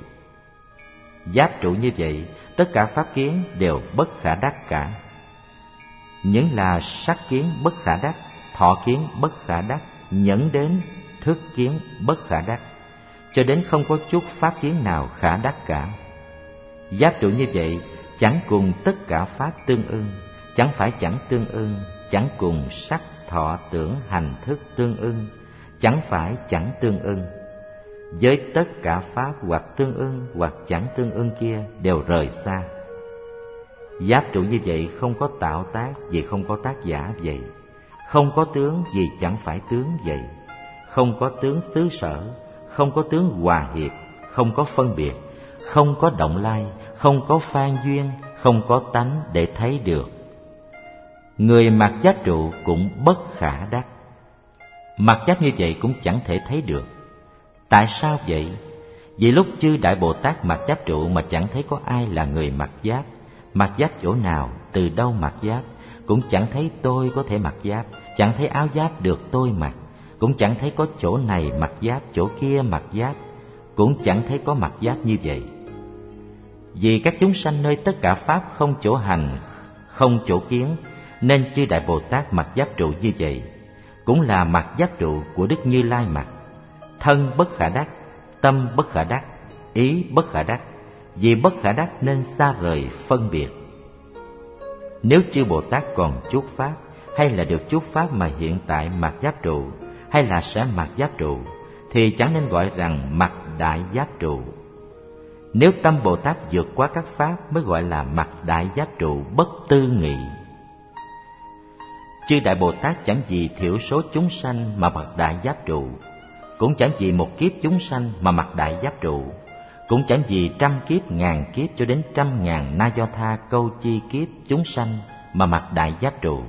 Giáp trụ như vậy, tất cả pháp kiến đều bất khả đắc cả. Những là sắc kiến bất khả đắc, thọ kiến bất khả đắc, nhẫn đến thức kiến bất khả đắc, cho đến không có chút pháp kiến nào khả đắc cả. Giáp trụ như vậy chẳng cùng tất cả pháp tương ưng, chẳng phải chẳng tương ưng, chẳng cùng sắc, thọ, tưởng, hành, thức tương ưng, chẳng phải chẳng tương ưng. với tất cả pháp hoặc tương ưng hoặc chẳng tương ưng kia đều rời xa. Giáp trụ như vậy không có tạo tác vì không có tác giả vậy, không có tướng vì chẳng phải tướng vậy, không có tướng xứ sở, không có tướng hòa hiệp, không có phân biệt, không có động lai, không có phan duyên, không có tánh để thấy được. Người mặc giáp trụ cũng bất khả đắc. Mặc giáp như vậy cũng chẳng thể thấy được. Tại sao vậy? Vì lúc chư Đại Bồ Tát mặc giáp trụ mà chẳng thấy có ai là người mặc giáp. Mặc giáp chỗ nào, từ đâu mặc giáp, cũng chẳng thấy tôi có thể mặc giáp, chẳng thấy áo giáp được tôi mặc, cũng chẳng thấy có chỗ này mặc giáp, chỗ kia mặc giáp, cũng chẳng thấy có mặc giáp như vậy. Vì các chúng sanh nơi tất cả pháp không chỗ hành, không chỗ kiến, nên chư Đại Bồ Tát mặc giáp trụ như vậy, cũng là mặc giáp trụ của Đức Như Lai mặc. Thân bất khả đắc, tâm bất khả đắc, ý bất khả đắc. Vì bất khả đắc nên xa rời phân biệt. Nếu chư Bồ Tát còn chúc pháp, hay là được chúc pháp mà hiện tại mặc giáp trụ, hay là sẽ mặc giáp trụ, thì chẳng nên gọi rằng mặc đại giáp trụ. Nếu tâm Bồ Tát vượt qua các pháp mới gọi là mặc đại giáp trụ bất tư nghị. Chư Đại Bồ Tát chẳng vì thiểu số chúng sanh mà mặc đại giáp trụ, cũng chẳng vì một kiếp chúng sanh mà mặc đại giáp trụ, cũng chẳng vì trăm kiếp ngàn kiếp cho đến trăm ngàn na do tha câu chi kiếp chúng sanh mà mặc đại giáp trụ.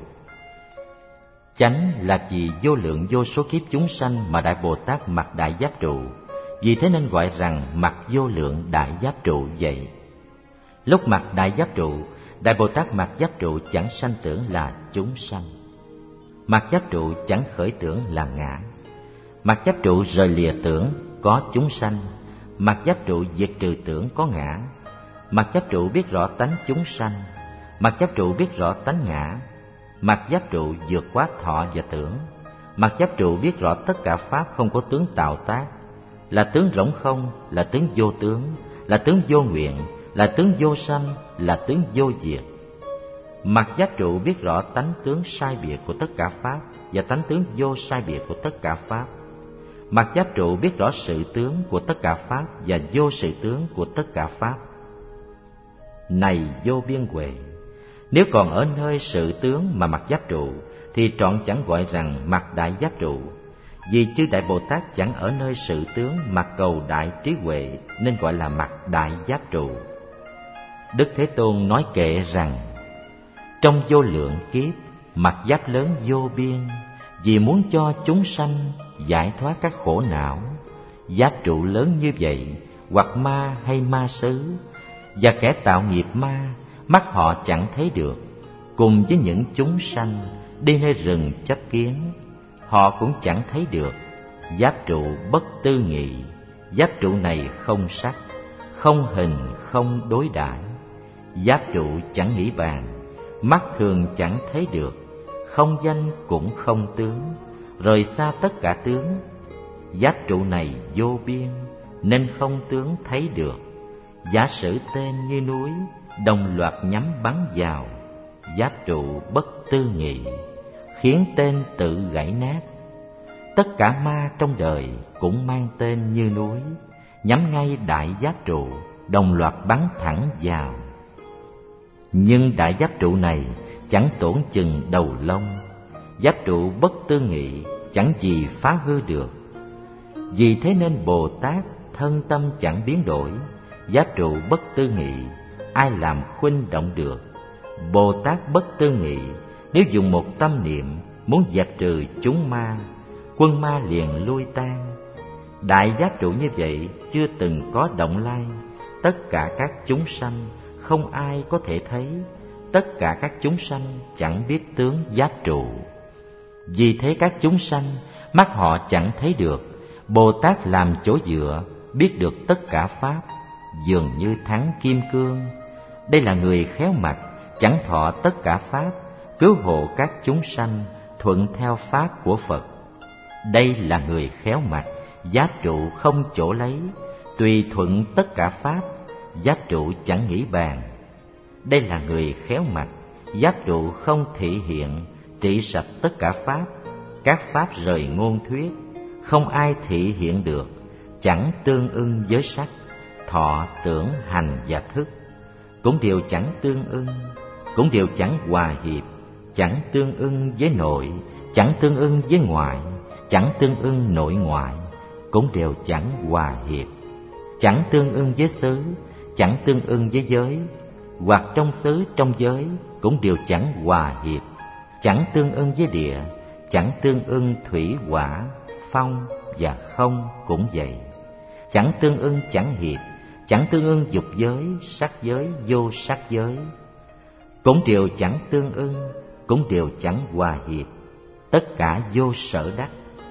Chánh là vì vô lượng vô số kiếp chúng sanh mà Đại Bồ Tát mặc đại giáp trụ, vì thế nên gọi rằng mặc vô lượng đại giáp trụ vậy. Lúc mặc đại giáp trụ, Đại Bồ Tát mặc giáp trụ chẳng sanh tưởng là chúng sanh. Mặc giáp trụ chẳng khởi tưởng là ngã. Mặc giáp trụ rời lìa tưởng có chúng sanh. Mặc giáp trụ diệt trừ tưởng có ngã. Mặc giáp trụ biết rõ tánh chúng sanh. Mặc giáp trụ biết rõ tánh ngã. Mặc giáp trụ vượt quá thọ và tưởng. Mặc giáp trụ biết rõ tất cả pháp không có tướng tạo tác, là tướng rỗng không, là tướng vô tướng, là tướng vô nguyện, là tướng vô sanh, là tướng vô diệt. Mặc giáp trụ biết rõ tánh tướng sai biệt của tất cả pháp và tánh tướng vô sai biệt của tất cả pháp. Mặc giáp trụ biết rõ sự tướng của tất cả pháp và vô sự tướng của tất cả pháp. Này vô biên huệ, nếu còn ở nơi sự tướng mà mặc giáp trụ, thì trọn chẳng gọi rằng mặc đại giáp trụ. Vì chư Đại Bồ Tát chẳng ở nơi sự tướng mà cầu đại trí huệ, nên gọi là mặc đại giáp trụ. Đức Thế Tôn nói kệ rằng: trong vô lượng kiếp, mặc giáp lớn vô biên, vì muốn cho chúng sanh giải thoát các khổ não. Giáp trụ lớn như vậy, hoặc ma hay ma xứ, và kẻ tạo nghiệp ma, mắt họ chẳng thấy được, cùng với những chúng sanh đi nơi rừng chấp kiến, họ cũng chẳng thấy được. Giáp trụ bất tư nghị, giáp trụ này không sắc, không hình, không đối đãi. Giáp trụ chẳng nghĩ bàn, mắt thường chẳng thấy được, không danh cũng không tướng, rời xa tất cả tướng. Giáp trụ này vô biên, nên không tướng thấy được. Giả sử tên như núi, đồng loạt nhắm bắn vào. Giáp trụ bất tư nghị, khiến tên tự gãy nát. Tất cả ma trong đời cũng mang tên như núi, nhắm ngay đại giáp trụ, đồng loạt bắn thẳng vào. Nhưng đại giáp trụ này chẳng tổn chừng đầu lông. Giáp trụ bất tư nghị, chẳng gì phá hư được. Vì thế nên Bồ Tát thân tâm chẳng biến đổi. Giáp trụ bất tư nghị, ai làm khuynh động được. Bồ Tát bất tư nghị, nếu dùng một tâm niệm muốn dẹp trừ chúng ma, quân ma liền lui tan. Đại giáp trụ như vậy chưa từng có động lai. Tất cả các chúng sanh không ai có thể thấy. Tất cả các chúng sanh chẳng biết tướng giáp trụ. Vì thế các chúng sanh mắt họ chẳng thấy được. Bồ Tát làm chỗ dựa, biết được tất cả pháp, dường như thắng kim cương. Đây là người khéo mặc, chẳng thọ tất cả pháp, cứu hộ các chúng sanh, thuận theo pháp của Phật. Đây là người khéo mặc, giáp trụ không chỗ lấy, tùy thuận tất cả pháp, giáp trụ chẳng nghĩ bàn. Đây là người khéo mặc, giáp trụ không thị hiện, trị sạch tất cả pháp, các pháp rời ngôn thuyết, không ai thị hiện được, chẳng tương ưng với sắc, thọ, tưởng, hành và thức, cũng đều chẳng tương ưng, cũng đều chẳng hòa hiệp, chẳng tương ưng với nội, chẳng tương ưng với ngoại, chẳng tương ưng nội ngoại, cũng đều chẳng hòa hiệp, chẳng tương ưng với xứ, chẳng tương ưng với giới, hoặc trong xứ trong giới cũng đều chẳng hòa hiệp, chẳng tương ưng với địa, chẳng tương ưng thủy hỏa, phong và không cũng vậy, chẳng tương ưng chẳng hiệp, chẳng tương ưng dục giới, sắc giới, vô sắc giới, cũng đều chẳng tương ưng, cũng đều chẳng hòa hiệp, tất cả vô sở đắc,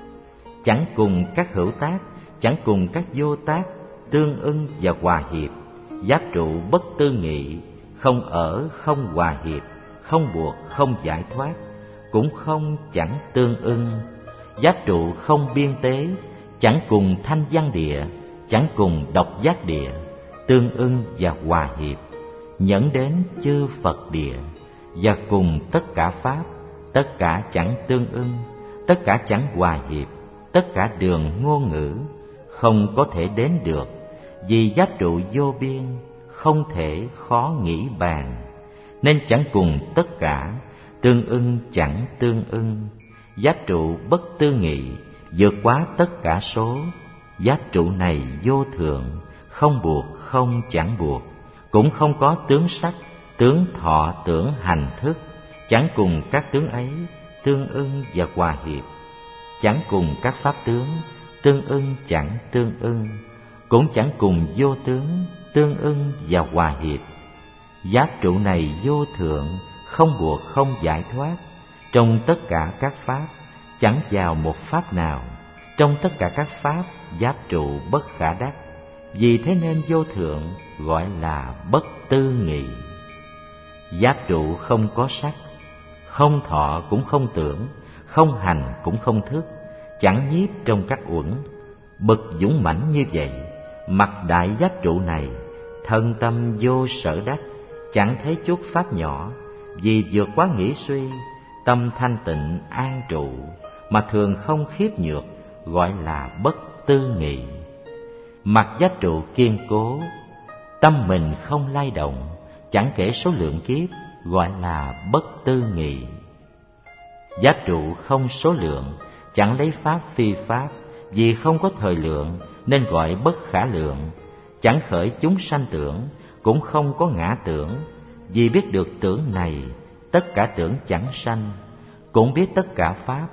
chẳng cùng các hữu tác, chẳng cùng các vô tác tương ưng và hòa hiệp, giáp trụ bất tư nghị, không ở không hòa hiệp, không buộc không giải thoát, cũng không chẳng tương ưng, giáp trụ không biên tế, chẳng cùng thanh văn địa, chẳng cùng độc giác địa tương ưng và hòa hiệp, nhẫn đến chư Phật địa, và cùng tất cả pháp, tất cả chẳng tương ưng, tất cả chẳng hòa hiệp, tất cả đường ngôn ngữ không có thể đến được, vì giáp trụ vô biên, không thể khó nghĩ bàn, nên chẳng cùng tất cả, tương ưng chẳng tương ưng, giáp trụ bất tư nghị, vượt quá tất cả số, giáp trụ này vô thượng, không buộc không chẳng buộc, cũng không có tướng sắc, tướng thọ tưởng hành thức, chẳng cùng các tướng ấy tương ưng và hòa hiệp, chẳng cùng các pháp tướng tương ưng chẳng tương ưng, cũng chẳng cùng vô tướng tương ưng và hòa hiệp, giáp trụ này vô thượng, không buộc không giải thoát, trong tất cả các pháp chẳng vào một pháp nào, trong tất cả các pháp giáp trụ bất khả đắc, vì thế nên vô thượng gọi là bất tư nghị. Giáp trụ không có sắc, không thọ cũng không tưởng, không hành cũng không thức, chẳng nhiếp trong các uẩn, bậc dũng mãnh như vậy, mặc đại giáp trụ này, thân tâm vô sở đắc, chẳng thấy chút pháp nhỏ, vì vượt quá nghĩ suy, tâm thanh tịnh an trụ, mà thường không khiếp nhược, gọi là bất tư nghị. Mặc giáp trụ kiên cố, tâm mình không lay động, chẳng kể số lượng kiếp, gọi là bất tư nghị. Giáp trụ không số lượng, chẳng lấy pháp phi pháp, vì không có thời lượng nên gọi bất khả lượng, chẳng khởi chúng sanh tưởng, cũng không có ngã tưởng, vì biết được tưởng này, tất cả tưởng chẳng sanh, cũng biết tất cả pháp,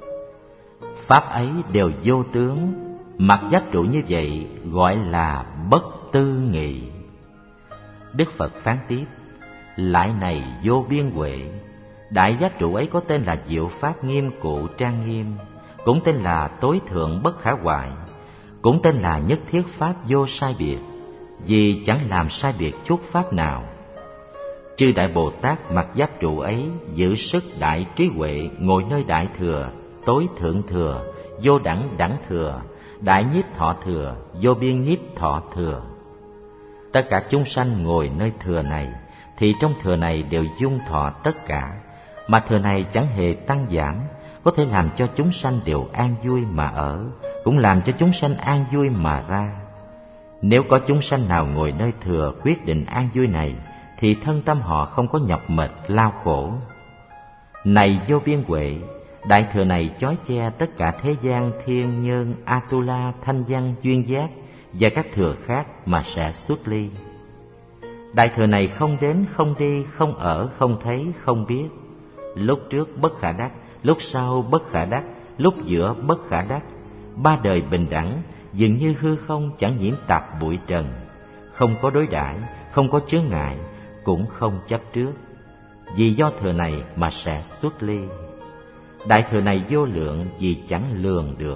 pháp ấy đều vô tướng, mặc giáp trụ như vậy gọi là bất tư nghị. Đức Phật phán tiếp: lại này vô biên huệ, đại giáp trụ ấy có tên là diệu pháp nghiêm cụ trang nghiêm, cũng tên là tối thượng bất khả hoại, cũng tên là nhất thiết pháp vô sai biệt, vì chẳng làm sai biệt chút pháp nào. Chư Đại Bồ Tát mặc giáp trụ ấy giữ sức đại trí huệ, ngồi nơi đại thừa, tối thượng thừa, vô đẳng đẳng thừa, đại nhiếp thọ thừa, vô biên nhiếp thọ thừa. Tất cả chúng sanh ngồi nơi thừa này, thì trong thừa này đều dung thọ tất cả, mà thừa này chẳng hề tăng giảm, có thể làm cho chúng sanh đều an vui mà ở, cũng làm cho chúng sanh an vui mà ra. Nếu có chúng sanh nào ngồi nơi thừa quyết định an vui này, thì thân tâm họ không có nhọc mệt lao khổ. Này vô biên huệ, đại thừa này chói che tất cả thế gian thiên nhân, Atula, thanh văn, duyên giác và các thừa khác mà sẽ xuất ly. Đại thừa này không đến, không đi, không ở, không thấy, không biết. Lúc trước bất khả đắc, lúc sau bất khả đắc, lúc giữa bất khả đắc, ba đời bình đẳng, dường như hư không chẳng nhiễm tạp bụi trần, không có đối đãi, không có chướng ngại, cũng không chấp trước. Vì do thừa này mà sẽ xuất ly. Đại thừa này vô lượng vì chẳng lường được.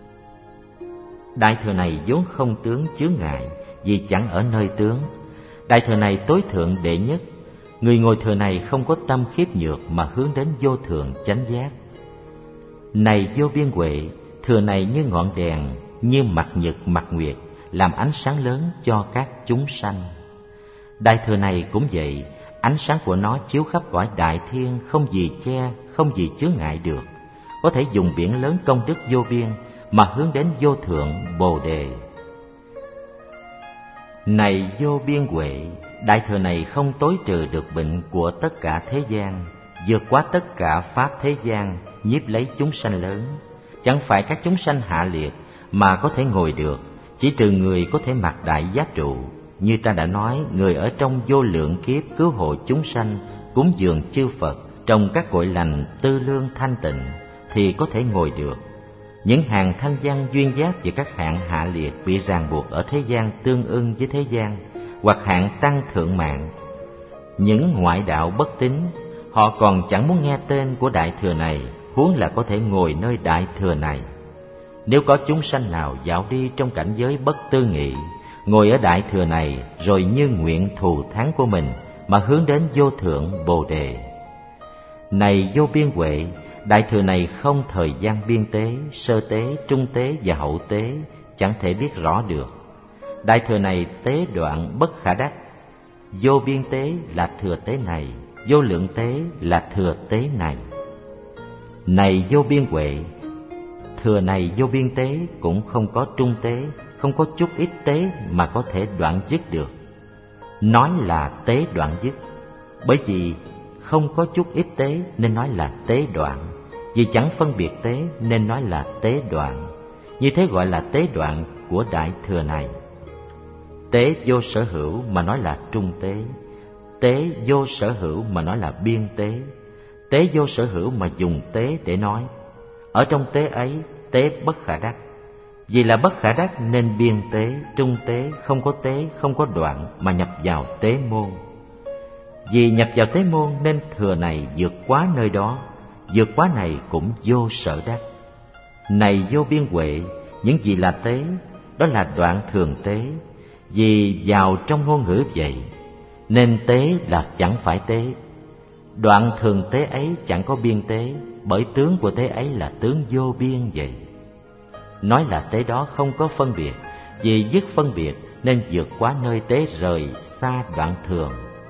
Đại thừa này vốn không tướng chướng ngại, vì chẳng ở nơi tướng. Đại thừa này tối thượng đệ nhất, người ngồi thừa này không có tâm khiếp nhược mà hướng đến vô thượng chánh giác. Này vô biên huệ, thừa này như ngọn đèn, như mặt nhật mặt nguyệt, làm ánh sáng lớn cho các chúng sanh. Đại thừa này cũng vậy, ánh sáng của nó chiếu khắp cõi đại thiên, không gì che, không gì chướng ngại được, có thể dùng biển lớn công đức vô biên mà hướng đến vô thượng bồ đề. Này vô biên huệ, đại thừa này không tối trừ được bệnh của tất cả thế gian, vượt quá tất cả pháp thế gian, nhiếp lấy chúng sanh lớn. Chẳng phải các chúng sanh hạ liệt mà có thể ngồi được, chỉ trừ người có thể mặc đại giáp trụ. Như ta đã nói, người ở trong vô lượng kiếp cứu hộ chúng sanh, cúng dường chư Phật trong các cội lành tư lương thanh tịnh thì có thể ngồi được. Những hàng thanh văn duyên giác và các hạng hạ liệt bị ràng buộc ở thế gian tương ưng với thế gian, hoặc hạng tăng thượng mạng, những ngoại đạo bất tín, họ còn chẳng muốn nghe tên của đại thừa này, huống là có thể ngồi nơi đại thừa này. Nếu có chúng sanh nào dạo đi trong cảnh giới bất tư nghị, ngồi ở đại thừa này rồi như nguyện thù thắng của mình mà hướng đến vô thượng Bồ Đề. Này vô biên huệ, đại thừa này không thời gian biên tế, sơ tế, trung tế và hậu tế, chẳng thể biết rõ được. Đại thừa này tế đoạn bất khả đắc. Vô biên tế là thừa tế này, vô lượng tế là thừa tế này. Này vô biên huệ, thừa này vô biên tế cũng không có trung tế, không có chút ít tế mà có thể đoạn dứt được. Nói là tế đoạn dứt, bởi vì không có chút ít tế nên nói là tế đoạn, vì chẳng phân biệt tế nên nói là tế đoạn. Như thế gọi là tế đoạn của đại thừa này. Tế vô sở hữu mà nói là trung tế, tế vô sở hữu mà nói là biên tế, tế vô sở hữu mà dùng tế để nói. Ở trong tế ấy, tế bất khả đắc. Vì là bất khả đắc nên biên tế, trung tế, không có tế, không có đoạn mà nhập vào tế môn. Vì nhập vào tế môn nên thừa này vượt quá nơi đó, vượt quá này cũng vô sở đắc. Này vô biên huệ, những gì là tế, đó là đoạn thường tế. Vì vào trong ngôn ngữ vậy, nên tế là chẳng phải tế. Đoạn thường tế ấy chẳng có biên tế, bởi tướng của tế ấy là tướng vô biên vậy. Nói là tế đó không có phân biệt, vì dứt phân biệt nên vượt quá nơi tế rời xa đoạn thường.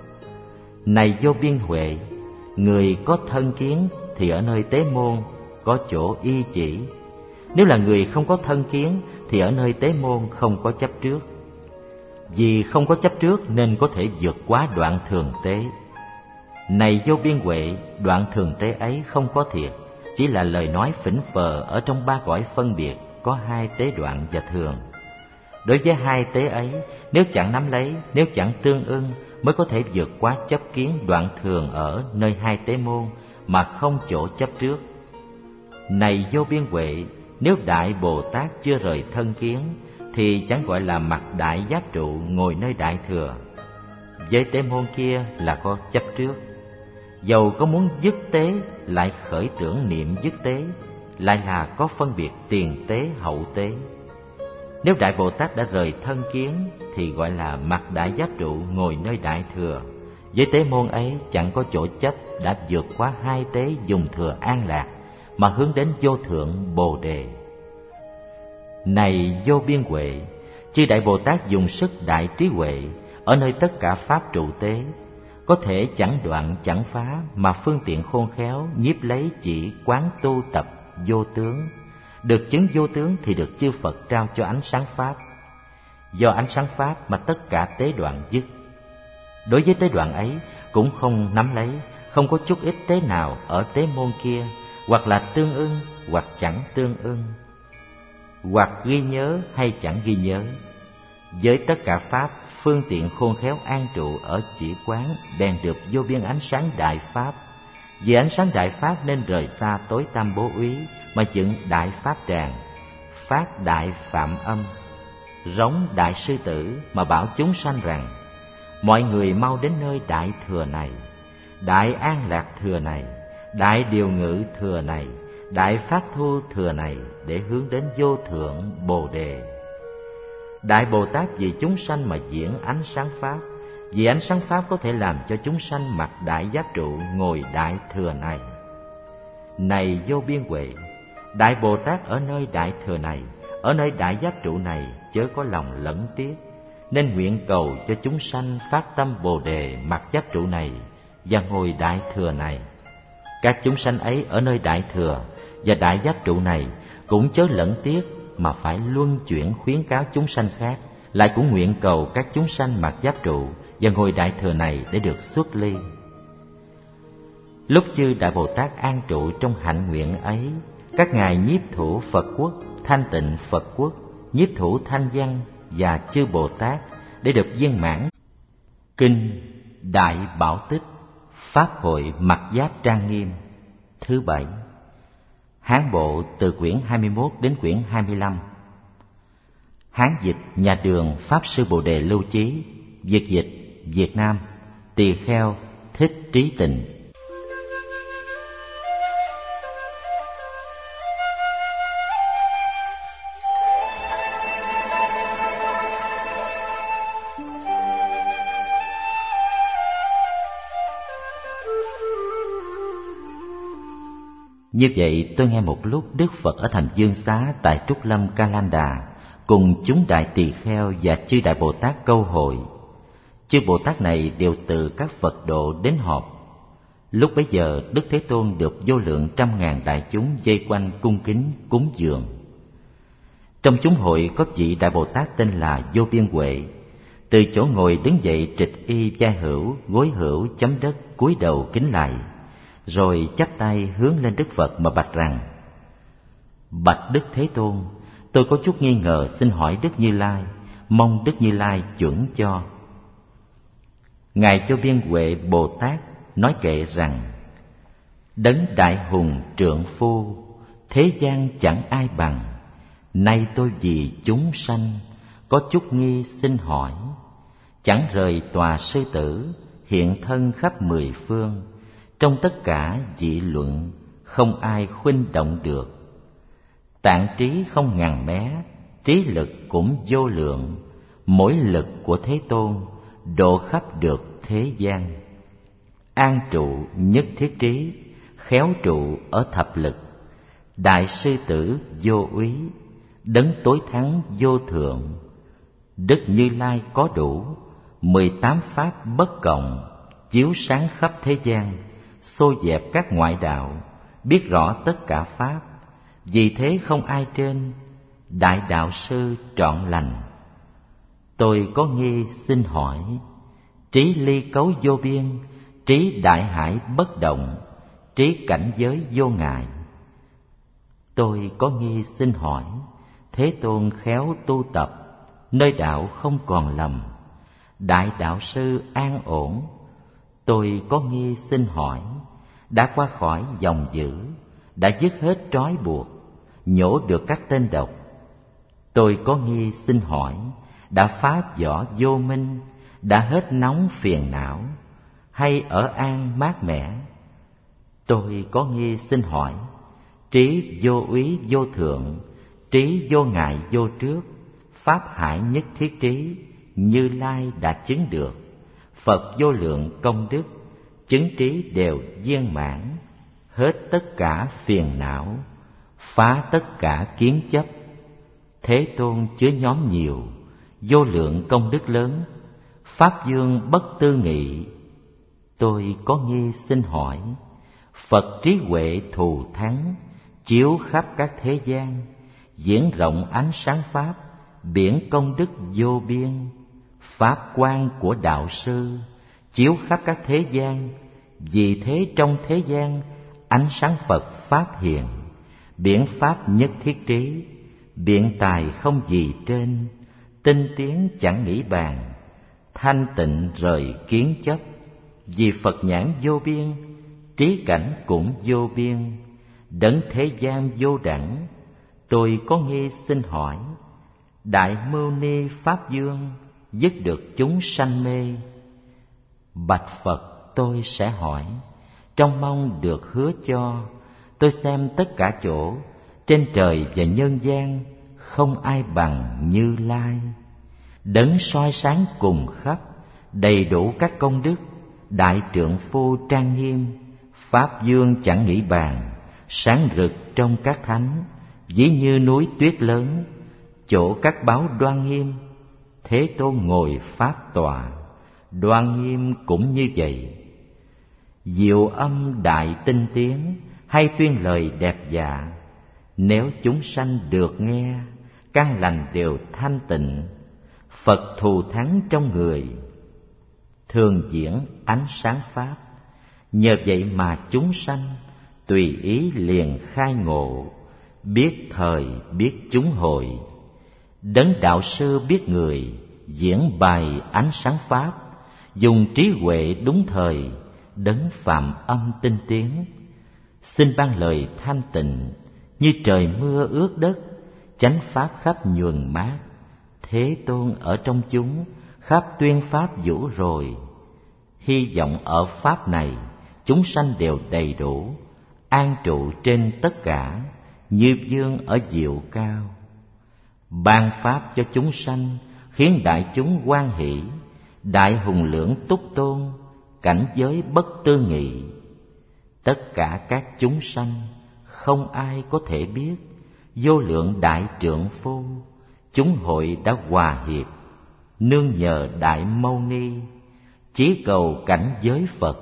Này vô biên huệ, người có thân kiến thì ở nơi tế môn có chỗ y chỉ. Nếu là người không có thân kiến thì ở nơi tế môn không có chấp trước. Vì không có chấp trước nên có thể vượt quá đoạn thường tế. Này vô biên huệ, đoạn thường tế ấy không có thiệt, chỉ là lời nói phỉnh phờ ở trong ba cõi phân biệt, có hai tế đoạn và thường. Đối với hai tế ấy, nếu chẳng nắm lấy, nếu chẳng tương ưng, mới có thể vượt quá chấp kiến đoạn thường ở nơi hai tế môn mà không chỗ chấp trước. Này vô biên huệ, nếu Đại Bồ Tát chưa rời thân kiến thì chẳng gọi là mặc đại giáp trụ ngồi nơi đại thừa. Với tế môn kia là có chấp trước. Dầu có muốn dứt tế lại khởi tưởng niệm dứt tế, lại là có phân biệt tiền tế hậu tế. Nếu Đại Bồ Tát đã rời thân kiến thì gọi là mặc đại giáp trụ ngồi nơi đại thừa. Với tế môn ấy chẳng có chỗ chấp, đã vượt qua hai tế dùng thừa an lạc mà hướng đến vô thượng Bồ Đề. Này vô biên huệ, chư Đại Bồ Tát dùng sức đại trí huệ ở nơi tất cả pháp trụ tế, có thể chẳng đoạn chẳng phá mà phương tiện khôn khéo nhiếp lấy chỉ quán tu tập vô tướng. Được chứng vô tướng thì được chư Phật trao cho ánh sáng pháp. Do ánh sáng pháp mà tất cả tế đoạn dứt. Đối với tế đoạn ấy cũng không nắm lấy, không có chút ít tế nào ở tế môn kia, hoặc là tương ưng hoặc chẳng tương ưng, hoặc ghi nhớ hay chẳng ghi nhớ. Với tất cả pháp, phương tiện khôn khéo an trụ ở chỉ quán, bèn được vô biên ánh sáng đại pháp. Vì ánh sáng đại pháp nên rời xa tối tăm bố úy mà dựng đại pháp tràng, phát đại phạm âm, rống đại sư tử mà bảo chúng sanh rằng: mọi người mau đến nơi đại thừa này, đại an lạc thừa này, đại điều ngự thừa này, đại phát thu thừa này, để hướng đến vô thượng Bồ Đề. Đại Bồ Tát vì chúng sanh mà diễn ánh sáng pháp, vì ánh sáng pháp có thể làm cho chúng sanh mặc đại giáp trụ ngồi đại thừa này. Này vô biên huệ, Đại Bồ Tát ở nơi đại thừa này, ở nơi đại giáp trụ này chớ có lòng lẫn tiếc, nên nguyện cầu cho chúng sanh phát tâm Bồ Đề mặc giáp trụ này và ngồi đại thừa này. Các chúng sanh ấy ở nơi đại thừa và đại giáp trụ này cũng chớ lẫn tiếc, mà phải luân chuyển khuyến cáo chúng sanh khác lại cũng nguyện cầu các chúng sanh mặc giáp trụ và ngôi đại thừa này để được xuất ly. Lúc chư Đại Bồ Tát an trụ trong hạnh nguyện ấy, các ngài nhiếp thủ Phật quốc, thanh tịnh Phật quốc, nhiếp thủ Thanh Văn và chư Bồ Tát để được viên mãn. Kinh Đại Bảo Tích Pháp hội mặc giáp trang nghiêm thứ bảy. Hán bộ từ quyển hai mươi mốt đến quyển hai mươi lăm. Hán dịch nhà Đường Pháp Sư Bồ Đề Lưu Chí. Việt dịch Việt Nam Tỳ Kheo Thích Trí Tịnh. Như vậy tôi nghe một lúc Đức Phật ở thành Dương Xá tại Trúc Lâm Ca Lan Đà cùng chúng đại tỳ kheo và chư đại Bồ Tát câu hội. Chư Bồ Tát này đều từ các Phật độ đến họp. Lúc bấy giờ Đức Thế Tôn được vô lượng trăm ngàn đại chúng vây quanh cung kính cúng dường. Trong chúng hội có vị đại Bồ Tát tên là Vô Biên Huệ, từ chỗ ngồi đứng dậy trịch y vai hữu, gối hữu chấm đất, cúi đầu kính lạy, rồi chắp tay hướng lên Đức Phật mà bạch rằng: Bạch Đức Thế Tôn, tôi có chút nghi ngờ xin hỏi Đức Như Lai, mong Đức Như Lai chuẩn cho. Ngài Vô Biên Huệ Bồ Tát nói kệ rằng: Đấng đại hùng trượng phu, thế gian chẳng ai bằng. Nay tôi vì chúng sanh có chút nghi xin hỏi. Chẳng rời tòa sư tử, hiện thân khắp mười phương. Trong tất cả dị luận, không ai khuynh động được. Tạng trí không ngàn mé, trí lực cũng vô lượng. Mỗi lực của Thế Tôn độ khắp được thế gian. An trụ nhất thiết trí, khéo trụ ở thập lực. Đại sư tử vô úy, đấng tối thắng vô thượng. Đức Như Lai có đủ, mười tám pháp bất cộng, chiếu sáng khắp thế gian, xô dẹp các ngoại đạo, biết rõ tất cả pháp. Vì thế không ai trên, đại đạo sư trọn lành. Tôi có nghi xin hỏi, trí ly cấu vô biên, trí đại hải bất động, trí cảnh giới vô ngại. Tôi có nghi xin hỏi, Thế Tôn khéo tu tập, nơi đạo không còn lầm, đại đạo sư an ổn. Tôi có nghi xin hỏi, đã qua khỏi dòng dữ, đã dứt hết trói buộc, nhổ được các tên độc. Tôi có nghi xin hỏi, đã phá vỏ vô minh, đã hết nóng phiền não, hay ở an mát mẻ. Tôi có nghi xin hỏi, trí vô úy vô thượng, trí vô ngại vô trước, pháp hải nhất thiết trí, Như Lai đã chứng được. Phật vô lượng công đức, chứng trí đều viên mãn, hết tất cả phiền não, phá tất cả kiến chấp. Thế Tôn chứa nhóm nhiều, vô lượng công đức lớn, pháp dương bất tư nghị. Tôi có nghi xin hỏi, Phật trí huệ thù thắng, chiếu khắp các thế gian, diễn rộng ánh sáng pháp, biển công đức vô biên. Pháp quang của đạo sư chiếu khắp các thế gian, vì thế trong thế gian ánh sáng Phật pháp hiện. Biển pháp nhất thiết trí, biện tài không gì trên, tinh tiến chẳng nghĩ bàn, thanh tịnh rời kiến chấp. Vì Phật nhãn vô biên, trí cảnh cũng vô biên, đấng thế gian vô đẳng. Tôi có nghi xin hỏi, Đại Mâu Ni Pháp Dương dứt được chúng sanh mê. Bạch Phật tôi sẽ hỏi, trong mong được hứa cho. Tôi xem tất cả chỗ, trên trời và nhân gian, không ai bằng Như Lai. Đấng soi sáng cùng khắp, đầy đủ các công đức, đại trượng phu trang nghiêm. Pháp dương chẳng nghĩ bàn, sáng rực trong các thánh, ví như núi tuyết lớn, chỗ các báo đoan nghiêm. Thế Tôn ngồi pháp tọa, đoan nghiêm cũng như vậy. Diệu âm đại tinh tiến, hay tuyên lời đẹp dạ. Nếu chúng sanh được nghe, căn lành đều thanh tịnh. Phật thù thắng trong người, thường diễn ánh sáng Pháp. Nhờ vậy mà chúng sanh tùy ý liền khai ngộ, biết thời biết chúng hội. Đấng đạo sư biết người, diễn bày ánh sáng Pháp, dùng trí huệ đúng thời, đấng phạm âm tinh tiến. Xin ban lời thanh tịnh, như trời mưa ướt đất, chánh Pháp khắp nhuần mát. Thế Tôn ở trong chúng, khắp tuyên Pháp vũ rồi. Hy vọng ở Pháp này, chúng sanh đều đầy đủ, an trụ trên tất cả, như vương ở diệu cao. Ban Pháp cho chúng sanh, khiến đại chúng hoan hỷ. Đại hùng lưỡng túc tôn, cảnh giới bất tư nghị. Tất cả các chúng sanh, không ai có thể biết. Vô lượng đại trượng phu, chúng hội đã hòa hiệp. Nương nhờ Đại Mâu Ni, chí cầu cảnh giới Phật.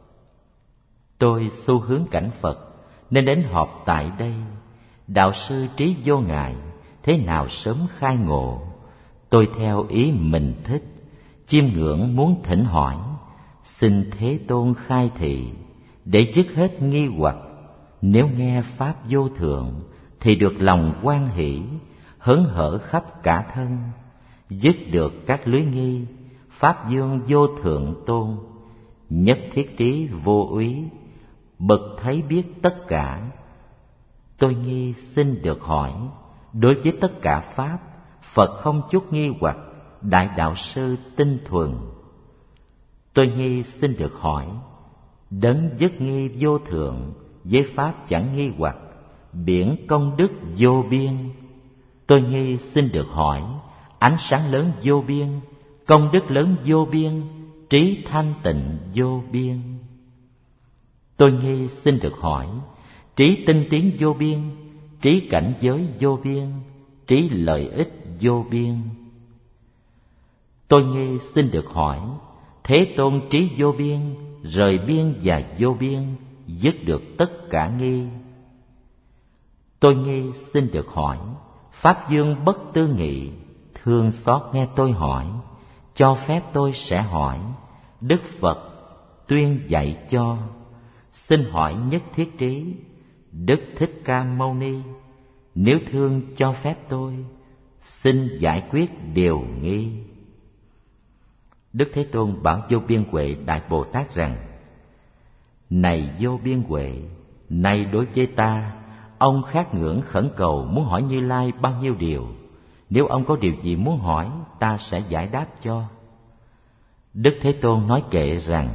Tôi xu hướng cảnh Phật, nên đến họp tại đây. Đạo sư trí vô ngại, thế nào sớm khai ngộ. Tôi theo ý mình thích, chiêm ngưỡng muốn thỉnh hỏi. Xin Thế Tôn khai thị, để dứt hết nghi hoặc. Nếu nghe Pháp vô thượng, thì được lòng hoan hỷ, hớn hở khắp cả thân. Dứt được các lưới nghi, Pháp dương vô thượng tôn. Nhất thiết trí vô úy, bậc thấy biết tất cả. Tôi nghi xin được hỏi, đối với tất cả Pháp, Phật không chút nghi hoặc, Đại đạo sư tinh thuần. Tôi nghi xin được hỏi, đấng dứt nghi vô thượng, với Pháp chẳng nghi hoặc, biển công đức vô biên. Tôi nghi xin được hỏi, ánh sáng lớn vô biên, công đức lớn vô biên, trí thanh tịnh vô biên. Tôi nghi xin được hỏi, trí tinh tiến vô biên, trí cảnh giới vô biên, trí lợi ích vô biên. Tôi nghi xin được hỏi, Thế Tôn trí vô biên, rời biên và vô biên, dứt được tất cả nghi. Tôi nghi xin được hỏi, Pháp dương bất tư nghị, thương xót nghe tôi hỏi, cho phép tôi sẽ hỏi. Đức Phật tuyên dạy cho, xin hỏi nhất thiết trí. Đức Thích Ca Mâu Ni, nếu thương cho phép tôi, xin giải quyết điều nghi. Đức Thế Tôn bảo Vô Biên Huệ Đại Bồ Tát rằng: Này Vô Biên Huệ, nay đối với ta, ông khát ngưỡng khẩn cầu muốn hỏi Như Lai bao nhiêu điều. Nếu ông có điều gì muốn hỏi, ta sẽ giải đáp cho. Đức Thế Tôn nói kệ rằng: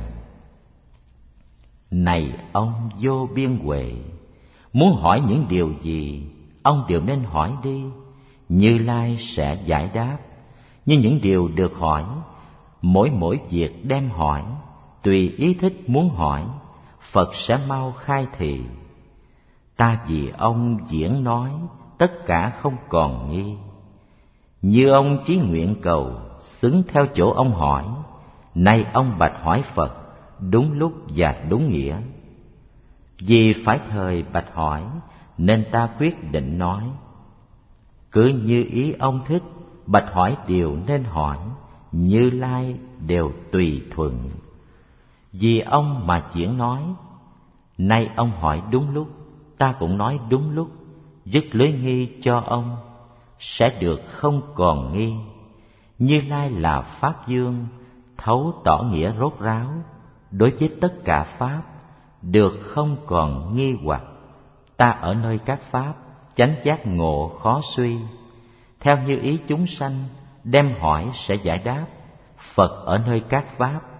Này ông Vô Biên Huệ, muốn hỏi những điều gì, ông đều nên hỏi đi, Như Lai sẽ giải đáp. Nhưng những điều được hỏi, mỗi mỗi việc đem hỏi, tùy ý thích muốn hỏi, Phật sẽ mau khai thị. Ta vì ông diễn nói, tất cả không còn nghi. Như ông chí nguyện cầu, xứng theo chỗ ông hỏi. Nay ông bạch hỏi Phật, đúng lúc và đúng nghĩa. Vì phải thời bạch hỏi, nên ta quyết định nói. Cứ như ý ông thích, bạch hỏi điều nên hỏi, Như Lai đều tùy thuận. Vì ông mà diễn nói, nay ông hỏi đúng lúc, ta cũng nói đúng lúc, dứt lưới nghi cho ông, sẽ được không còn nghi. Như Lai là Pháp Dương, thấu tỏ nghĩa rốt ráo, đối với tất cả Pháp, được không còn nghi hoặc. Ta ở nơi các Pháp, chánh giác ngộ khó suy, theo như ý chúng sanh, đem hỏi sẽ giải đáp. Phật ở nơi các Pháp,